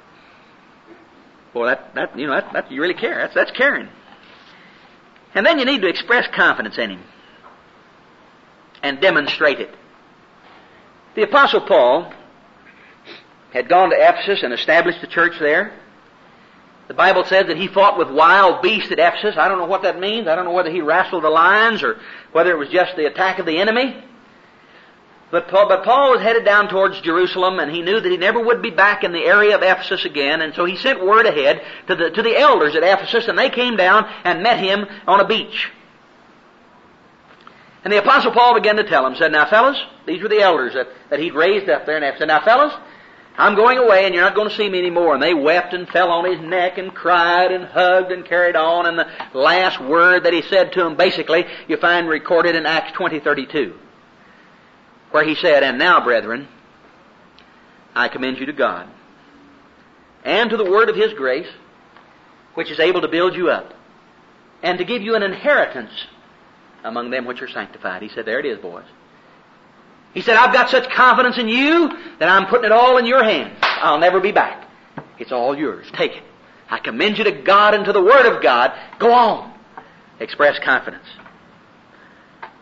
Boy, that you really care. That's caring. And then you need to express confidence in Him and demonstrate it. The Apostle Paul had gone to Ephesus and established the church there. The Bible says that he fought with wild beasts at Ephesus. I don't know what that means. I don't know whether he wrestled the lions or whether it was just the attack of the enemy. But Paul was headed down towards Jerusalem, and he knew that he never would be back in the area of Ephesus again, and so he sent word ahead to the elders at Ephesus, and they came down and met him on a beach. And the Apostle Paul began to tell them, said, now fellas, these were the elders that he'd raised up there in Ephesus. Now fellas, I'm going away and you're not going to see me anymore. And they wept and fell on his neck and cried and hugged and carried on. And the last word that he said to them, basically, you find recorded in Acts 20:32, where he said, and now, brethren, I commend you to God and to the word of His grace, which is able to build you up and to give you an inheritance among them which are sanctified. He said, there it is, boys. He said, I've got such confidence in you that I'm putting it all in your hands. I'll never be back. It's all yours. Take it. I commend you to God and to the Word of God. Go on. Express confidence.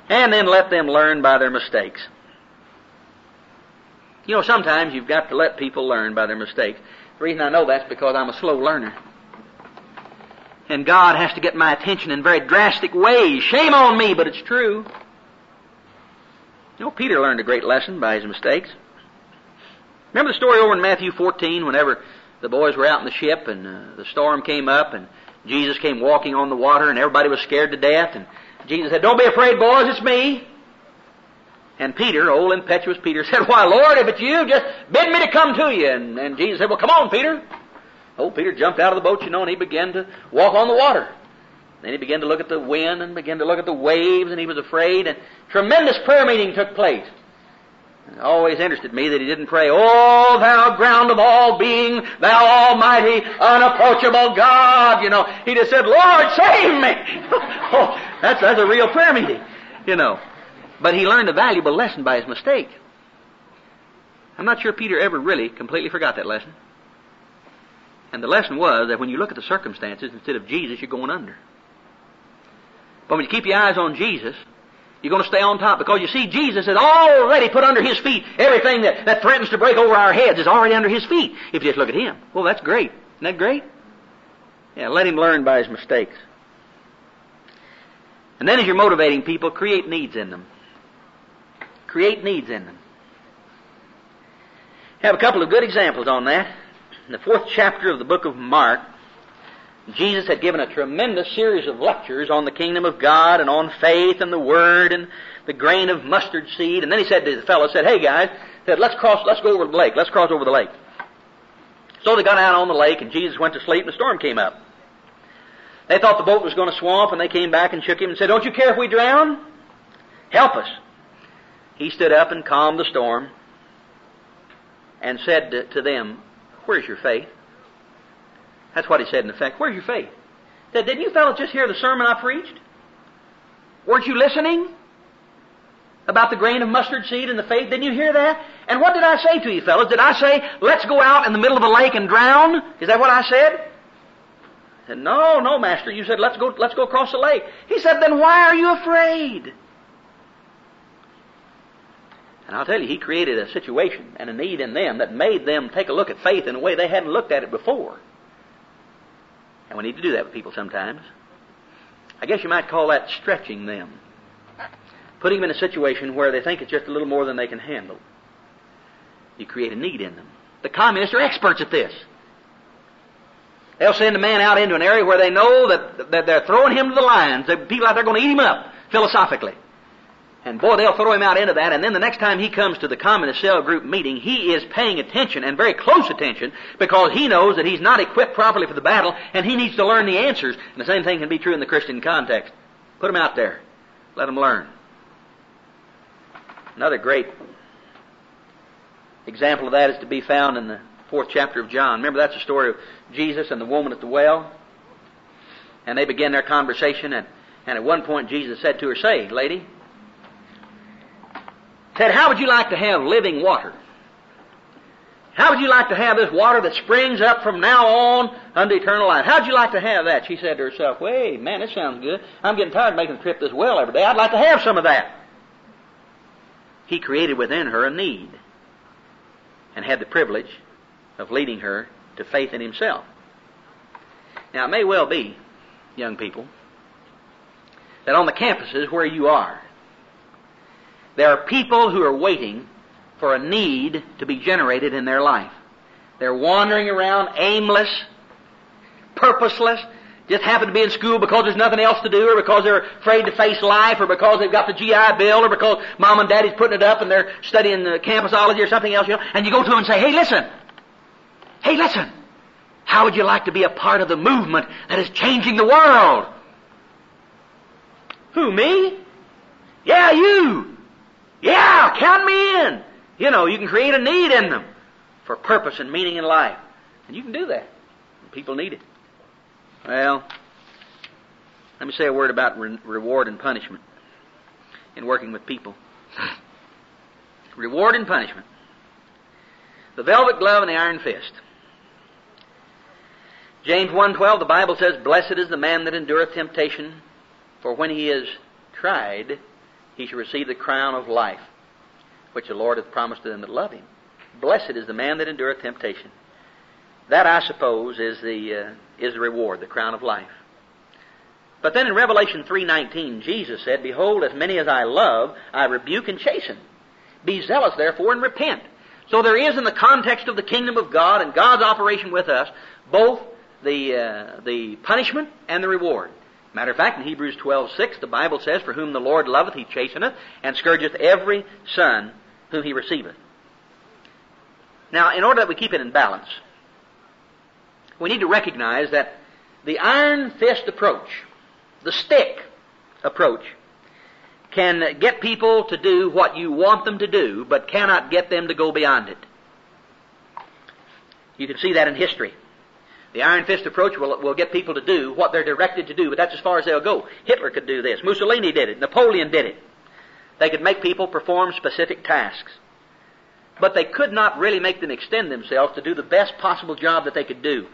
And then let them learn by their mistakes. You know, sometimes you've got to let people learn by their mistakes. The reason I know that's because I'm a slow learner. And God has to get my attention in very drastic ways. Shame on me, but it's true. You know, Peter learned a great lesson by his mistakes. Remember the story over in Matthew 14, whenever the boys were out in the ship and the storm came up and Jesus came walking on the water and everybody was scared to death, and Jesus said, "Don't be afraid, boys, it's me." And Peter, old impetuous Peter, said, "Why, Lord, if it's you, just bid me to come to you." And Jesus said, "Well, come on, Peter." Old Peter jumped out of the boat, and he began to walk on the water. Then he began to look at the wind and began to look at the waves, and he was afraid, and tremendous prayer meeting took place. It always interested me that he didn't pray, "Oh, thou ground of all being, thou almighty, unapproachable God." He just said, "Lord, save me." Oh, that's a real prayer meeting, But he learned a valuable lesson by his mistake. I'm not sure Peter ever really completely forgot that lesson. And the lesson was that when you look at the circumstances instead of Jesus, you're going under. But when you keep your eyes on Jesus, you're going to stay on top, because you see, Jesus has already put under His feet everything that threatens to break over our heads is already under His feet. If you just look at Him. Well, that's great. Isn't that great? Yeah, let Him learn by His mistakes. And then as you're motivating people, create needs in them. Create needs in them. I have a couple of good examples on that. In the 4th chapter of the book of Mark, Jesus had given a tremendous series of lectures on the kingdom of God and on faith and the Word and the grain of mustard seed. And then he said to the fellow, "Hey guys, let's go over the lake. Let's cross over the lake." So they got out on the lake, and Jesus went to sleep, and a storm came up. They thought the boat was going to swamp, and they came back and shook him and said, "Don't you care if we drown? Help us." He stood up and calmed the storm and said to them, "Where's your faith?" That's what he said in effect. "Where's your faith?" He said, "Didn't you fellows just hear the sermon I preached? Weren't you listening? About the grain of mustard seed and the faith. Didn't you hear that? And what did I say to you fellows? Did I say, let's go out in the middle of a lake and drown? Is that what I said?" He said, No, Master. You said, let's go across the lake." He said, "Then why are you afraid?" And I'll tell you, he created a situation and a need in them that made them take a look at faith in a way they hadn't looked at it before. And we need to do that with people sometimes. I guess you might call that stretching them. Putting them in a situation where they think it's just a little more than they can handle. You create a need in them. The communists are experts at this. They'll send a man out into an area where they know that they're throwing him to the lions. People out there are going to eat him up, philosophically. And boy, they'll throw him out into that, and then the next time he comes to the communist cell group meeting, he is paying attention, and very close attention, because he knows that he's not equipped properly for the battle, and he needs to learn the answers. And the same thing can be true in the Christian context. Put him out there. Let him learn. Another great example of that is to be found in the 4th chapter of John. Remember, that's the story of Jesus and the woman at the well? And they began their conversation, and at one point Jesus said to her, "Say, lady," said, "how would you like to have living water? How would you like to have this water that springs up from now on unto eternal life? How would you like to have that?" She said to herself, "Wait, man, this sounds good. I'm getting tired of making the trip this well every day. I'd like to have some of that." He created within her a need and had the privilege of leading her to faith in Himself. Now, it may well be, young people, that on the campuses where you are, there are people who are waiting for a need to be generated in their life. They're wandering around aimless, purposeless, just happen to be in school because there's nothing else to do, or because they're afraid to face life, or because they've got the GI Bill, or because Mom and Daddy's putting it up and they're studying campusology or something else, and you go to them and say, Hey, listen, how would you like to be a part of the movement that is changing the world? Who, me? Yeah, you. Yeah, count me in. You can create a need in them for purpose and meaning in life. And you can do that. People need it. Well, let me say a word about reward and punishment in working with people. Reward and punishment. The velvet glove and the iron fist. James 1:12, the Bible says, "Blessed is the man that endureth temptation, for when he is tried, he shall receive the crown of life, which the Lord hath promised to them that love him. Blessed is the man that endureth temptation. That, I suppose, is the reward, the crown of life. But then in Revelation 3:19, Jesus said, Behold, as many as I love, I rebuke and chasten. Be zealous, therefore, and repent. So there is, in the context of the kingdom of God and God's operation with us, both the punishment and the reward. Matter of fact, in Hebrews 12:6, the Bible says, For whom the Lord loveth, he chasteneth, and scourgeth every son whom he receiveth. Now, in order that we keep it in balance, we need to recognize that the iron fist approach, the stick approach, can get people to do what you want them to do, but cannot get them to go beyond it. You can see that in history. The iron fist approach will get people to do what they're directed to do, but that's as far as they'll go. Hitler could do this. Mussolini did it. Napoleon did it. They could make people perform specific tasks. But they could not really make them extend themselves to do the best possible job that they could do.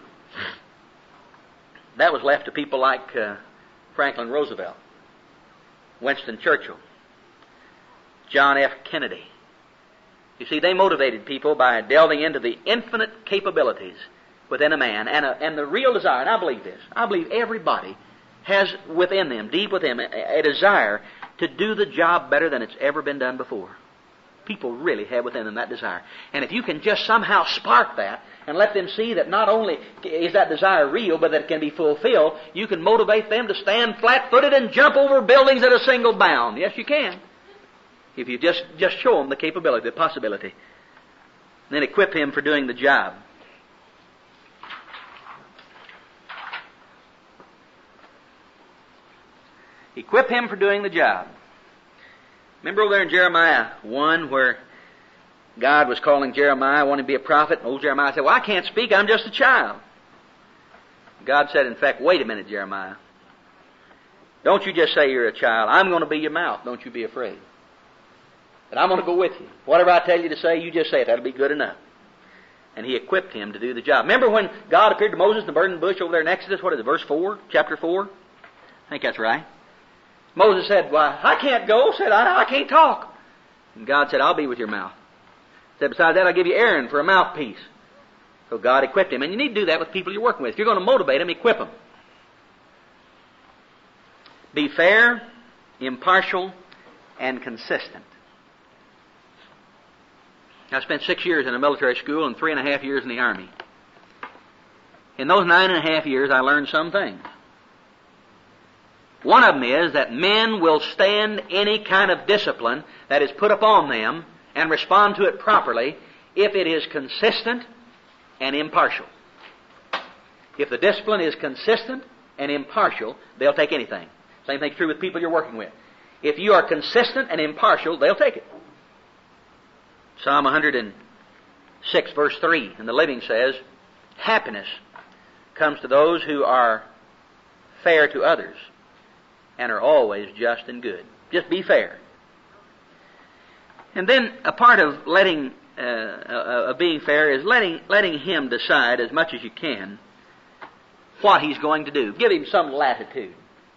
That was left to people like Franklin Roosevelt, Winston Churchill, John F. Kennedy. You see, they motivated people by delving into the infinite capabilities within a man and the real desire, and I believe this, I believe everybody has within them, deep within them, a desire to do the job better than it's ever been done before. People really have within them that desire. And if you can just somehow spark that and let them see that not only is that desire real, but that it can be fulfilled, you can motivate them to stand flat-footed and jump over buildings at a single bound. Yes, you can. If you just show them the capability, the possibility. And then equip him for doing the job. Equip him for doing the job. Remember over there in Jeremiah 1 where God was calling Jeremiah, wanting to be a prophet, and old Jeremiah said, Well, I can't speak, I'm just a child. God said, in fact, wait a minute, Jeremiah. Don't you just say you're a child. I'm going to be your mouth. Don't you be afraid. But I'm going to go with you. Whatever I tell you to say, you just say it. That'll be good enough. And he equipped him to do the job. Remember when God appeared to Moses in the burning bush over there in Exodus? What is it, verse 4? Chapter 4? I think that's right. Moses said, Why, I can't go. Said, I can't talk. And God said, I'll be with your mouth. Said, besides that, I'll give you Aaron for a mouthpiece. So God equipped him. And you need to do that with people you're working with. If you're going to motivate them, equip them. Be fair, impartial, and consistent. I spent 6 years in a military school and 3.5 years in the Army. In those 9.5 years, I learned some things. One of them is that men will stand any kind of discipline that is put upon them and respond to it properly if it is consistent and impartial. If the discipline is consistent and impartial, they'll take anything. Same thing's true with people you're working with. If you are consistent and impartial, they'll take it. Psalm 106, verse 3 in the Living says, Happiness comes to those who are fair to others and are always just and good. Just be fair. And then a part of being fair is letting him decide as much as you can what he's going to do. Give him some latitude.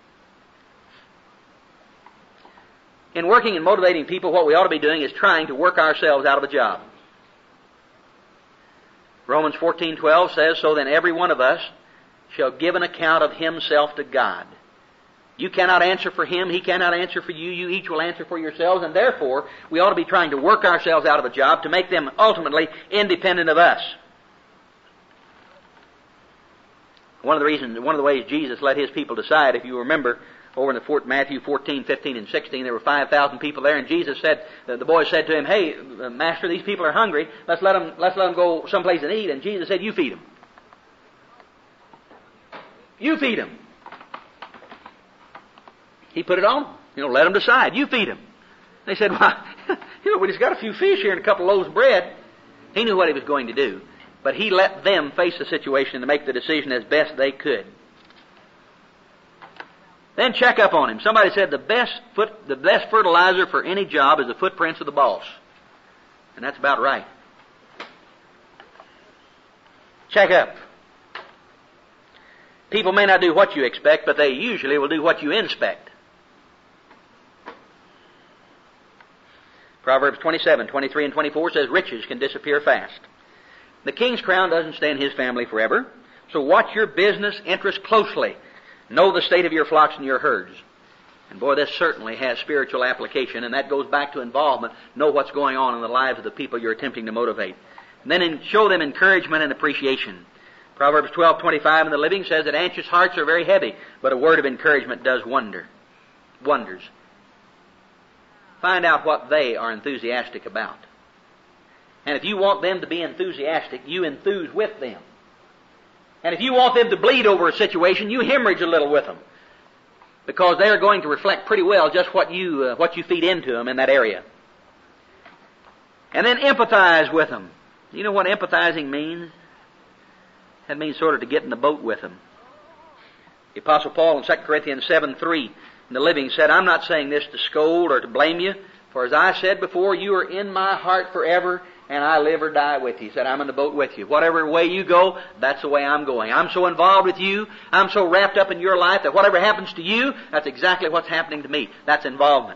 In working and motivating people, what we ought to be doing is trying to work ourselves out of a job. Romans 14:12 says, So then every one of us shall give an account of himself to God. You cannot answer for him, he cannot answer for you, you each will answer for yourselves, and therefore we ought to be trying to work ourselves out of a job to make them ultimately independent of us. One of the ways Jesus let his people decide, if you remember, over in the Matthew 14, 15, and 16, there were 5,000 people there, and Jesus said, the boys said to him, Hey, Master, these people are hungry. Let's let them go someplace and eat. And Jesus said, You feed them. You feed them. He put it on them. Let them decide. You feed them. They said, Well, we just got a few fish here and a couple of loaves of bread. He knew what he was going to do, but he let them face the situation to make the decision as best they could. Then check up on him. Somebody said the best fertilizer for any job is the footprints of the boss. And that's about right. Check up. People may not do what you expect, but they usually will do what you inspect. Proverbs 27:23 and 24 says riches can disappear fast. The king's crown doesn't stay in his family forever, so watch your business interests closely. Know the state of your flocks and your herds. And boy, this certainly has spiritual application, and that goes back to involvement. Know what's going on in the lives of the people you're attempting to motivate. And then show them encouragement and appreciation. Proverbs 12:25 in the Living says that anxious hearts are very heavy, but a word of encouragement does wonders. Find out what they are enthusiastic about. And if you want them to be enthusiastic, you enthuse with them. And if you want them to bleed over a situation, you hemorrhage a little with them. Because they are going to reflect pretty well just what you feed into them in that area. And then empathize with them. You know what empathizing means? That means sort of to get in the boat with them. The Apostle Paul in 2 Corinthians 7:3 in the Living said, I'm not saying this to scold or to blame you, for as I said before, you are in my heart forever, and I live or die with you. He said, I'm in the boat with you. Whatever way you go, that's the way I'm going. I'm so involved with you, I'm so wrapped up in your life that whatever happens to you, that's exactly what's happening to me. That's involvement.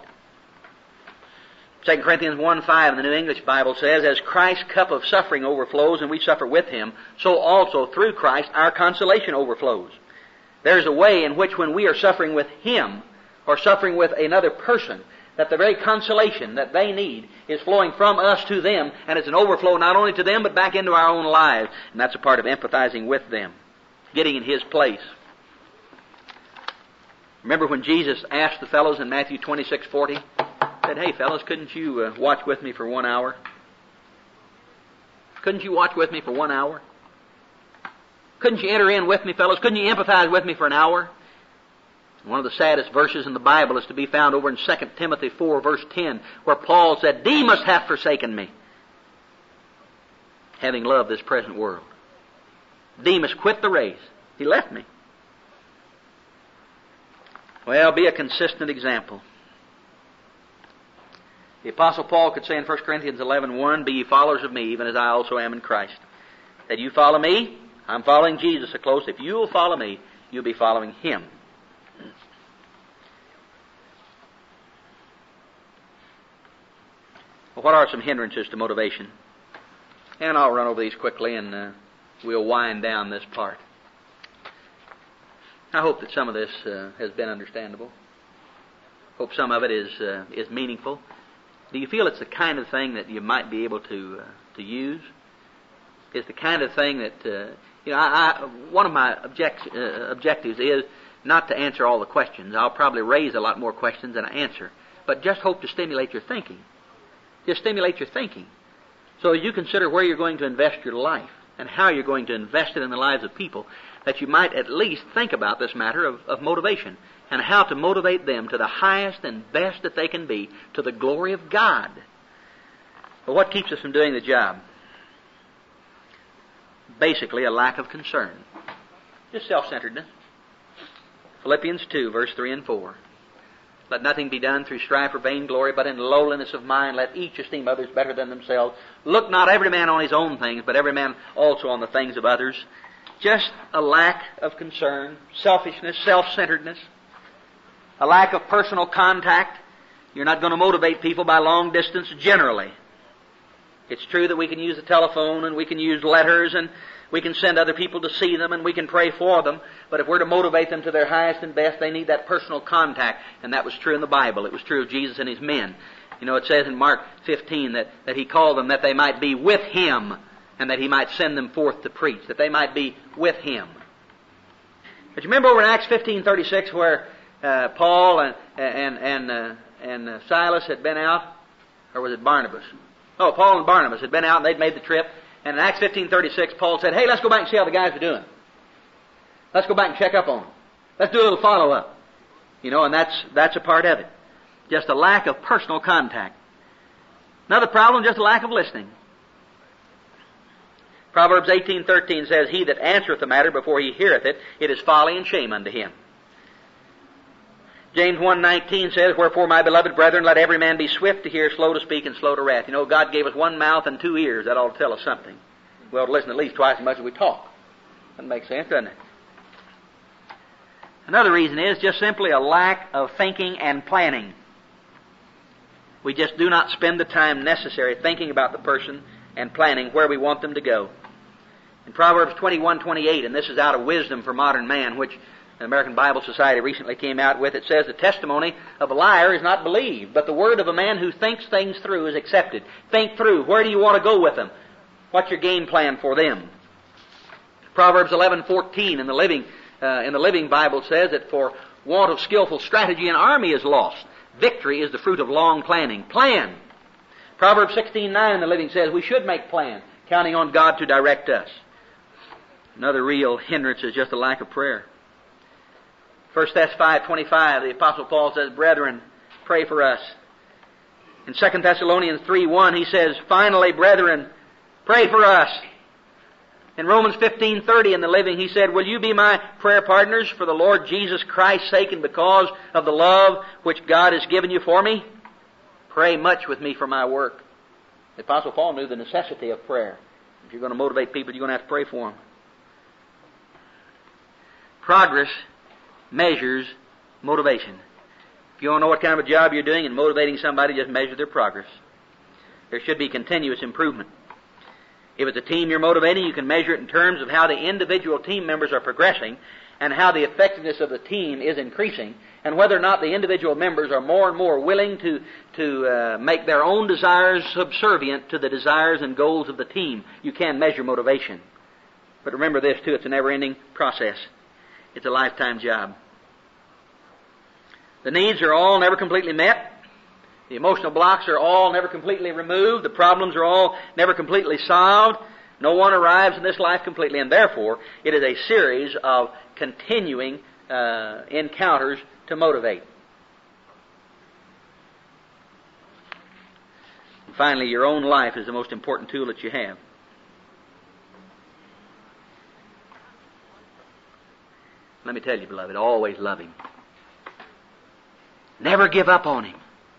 2 Corinthians 1:5 in the New English Bible says, as Christ's cup of suffering overflows and we suffer with Him, so also through Christ our consolation overflows. There's a way in which when we are suffering with Him, or suffering with another person, that the very consolation that they need is flowing from us to them, and it's an overflow not only to them, but back into our own lives. And that's a part of empathizing with them, getting in His place. Remember when Jesus asked the fellows in Matthew 26:40, said, hey fellows, couldn't you watch with me for 1 hour? Couldn't you watch with me for 1 hour? Couldn't you enter in with me, fellows? Couldn't you empathize with me for an hour? One of the saddest verses in the Bible is to be found over in 2 Timothy 4, verse 10, where Paul said, Demas hath forsaken me, having loved this present world. Demas quit the race. He left me. Well, be a consistent example. The Apostle Paul could say in 1 Corinthians 11:1, be ye followers of me, even as I also am in Christ. That you follow me, I'm following Jesus so close. If you will follow me, you'll be following Him. Well, what are some hindrances to motivation? And I'll run over these quickly and we'll wind down this part. I hope that some of this has been understandable. Hope some of it is meaningful. Do you feel it's the kind of thing that you might be able to use? It's the kind of thing that one of my objectives is not to answer all the questions. I'll probably raise a lot more questions than I answer, but just hope to stimulate your thinking. Just stimulate your thinking, so you consider where you're going to invest your life and how you're going to invest it in the lives of people, that you might at least think about this matter of motivation and how to motivate them to the highest and best that they can be to the glory of God. But what keeps us from doing the job? Basically, a lack of concern. Just self-centeredness. Philippians 2, verse 3 and 4. Let nothing be done through strife or vainglory, but in lowliness of mind let each esteem others better than themselves. Look not every man on his own things, but every man also on the things of others. Just a lack of concern, selfishness, self-centeredness, a lack of personal contact. You're not going to motivate people by long distance generally. It's true that we can use the telephone and we can use letters and we can send other people to see them and we can pray for them. But if we're to motivate them to their highest and best, they need that personal contact. And that was true in the Bible. It was true of Jesus and His men. You know, it says in Mark 15 that He called them that they might be with Him and that He might send them forth to preach, that they might be with Him. But you remember over in Acts 15:36 where Paul and Silas had been out, or was it Barnabas? Oh, Paul and Barnabas had been out and they'd made the trip. And in Acts 15:36, Paul said, hey, let's go back and see how the guys are doing. Let's go back and check up on them. Let's do a little follow-up. You know, and that's a part of it. Just a lack of personal contact. Another problem, just a lack of listening. Proverbs 18:13 says, he that answereth the matter before he heareth it, it is folly and shame unto him. James 1:19 says, wherefore, my beloved brethren, let every man be swift to hear, slow to speak, and slow to wrath. You know, God gave us one mouth and 2 ears. That ought to tell us something. We ought to listen at least twice as much as we talk. That makes sense, doesn't it? Another reason is just simply a lack of thinking and planning. We just do not spend the time necessary thinking about the person and planning where we want them to go. In Proverbs 21:28, and this is out of Wisdom for Modern Man, which the American Bible Society recently came out with, it says, the testimony of a liar is not believed, but the word of a man who thinks things through is accepted. Think through. Where do you want to go with them? What's your game plan for them? Proverbs 11:14 in the Living Bible says that for want of skillful strategy, an army is lost. Victory is the fruit of long planning. Plan. Proverbs 16:9 in the Living says we should make plans, counting on God to direct us. Another real hindrance is just a lack of prayer. 1 Thess 5:25, the Apostle Paul says, brethren, pray for us. In 2 Thessalonians 3:1, he says, finally, brethren, pray for us. In Romans 15:30 in the Living, he said, will you be my prayer partners for the Lord Jesus Christ's sake and because of the love which God has given you for me? Pray much with me for my work. The Apostle Paul knew the necessity of prayer. If you're going to motivate people, you're going to have to pray for them. Progress measures motivation. If you want to know what kind of a job you're doing in motivating somebody, just measure their progress. There should be continuous improvement. If it's a team you're motivating, you can measure it in terms of how the individual team members are progressing and how the effectiveness of the team is increasing, and whether or not the individual members are more and more willing to make their own desires subservient to the desires and goals of the team. You can measure motivation. But remember this, too, it's a never-ending process. It's a lifetime job. The needs are all never completely met. The emotional blocks are all never completely removed. The problems are all never completely solved. No one arrives in this life completely, and therefore it is a series of continuing encounters to motivate. And finally, your own life is the most important tool that you have. Let me tell you, beloved, always love Him. Never give up on Him.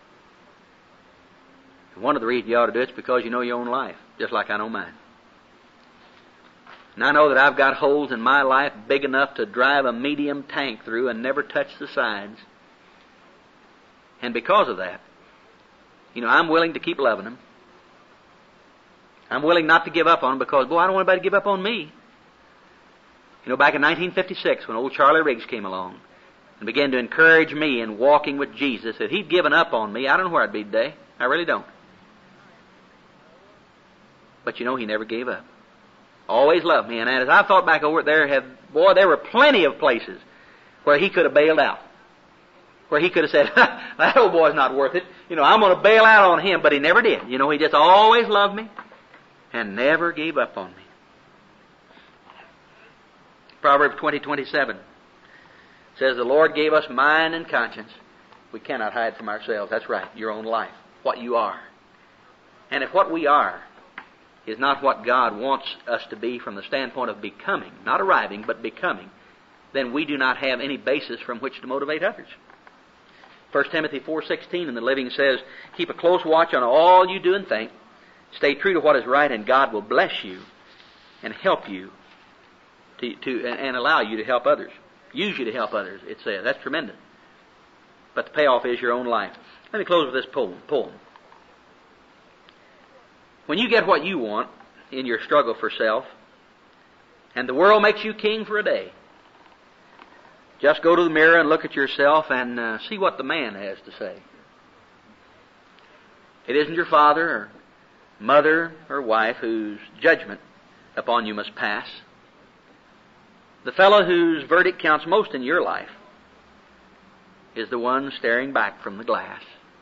One of the reasons you ought to do it is because you know your own life, just like I know mine. And I know that I've got holes in my life big enough to drive a medium tank through and never touch the sides. And because of that, I'm willing to keep loving Him. I'm willing not to give up on Him because, I don't want anybody to give up on me. Back in 1956, when old Charlie Riggs came along and began to encourage me in walking with Jesus, if he'd given up on me, I don't know where I'd be today. I really don't. But He never gave up. Always loved me. And as I thought back over it, there were plenty of places where He could have bailed out. Where He could have said, that old boy's not worth it. I'm going to bail out on him. But He never did. He just always loved me and never gave up on me. Proverbs 20:27 says, the Lord gave us mind and conscience. We cannot hide from ourselves. That's right, your own life, what you are. And if what we are is not what God wants us to be from the standpoint of becoming, not arriving, but becoming, then we do not have any basis from which to motivate others. 1 Timothy 4:16 in the Living says, keep a close watch on all you do and think. Stay true to what is right, and God will bless you and help you and allow you to help others. Use you to help others, it says. That's tremendous. But the payoff is your own life. Let me close with this poem. When you get what you want in your struggle for self, and the world makes you king for a day, just go to the mirror and look at yourself and see what the man has to say. It isn't your father or mother or wife whose judgment upon you must pass. The fellow whose verdict counts most in your life is the one staring back from the glass.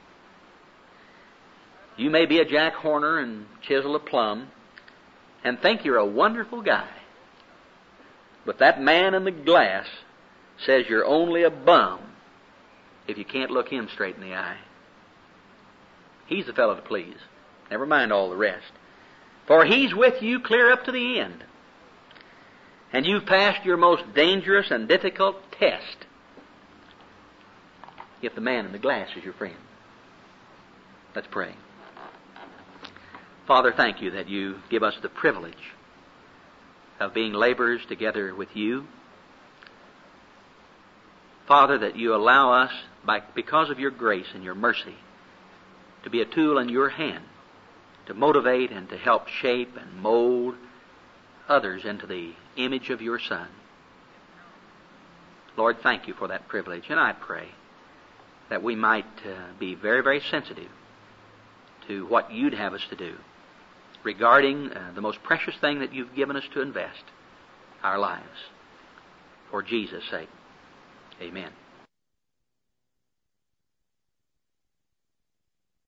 You may be a Jack Horner and chisel a plum and think you're a wonderful guy. But that man in the glass says you're only a bum if you can't look him straight in the eye. He's the fellow to please. Never mind all the rest. For he's with you clear up to the end. And you've passed your most dangerous and difficult test if the man in the glass is your friend. Let's pray. Father, thank you that you give us the privilege of being laborers together with you. Father, that you allow us, because of your grace and your mercy, to be a tool in your hand to motivate and to help shape and mold others into the image of your Son. Lord, thank you for that privilege, and I pray that we might be very, very sensitive to what you'd have us to do regarding the most precious thing that you've given us to invest, our lives. For Jesus' sake, amen.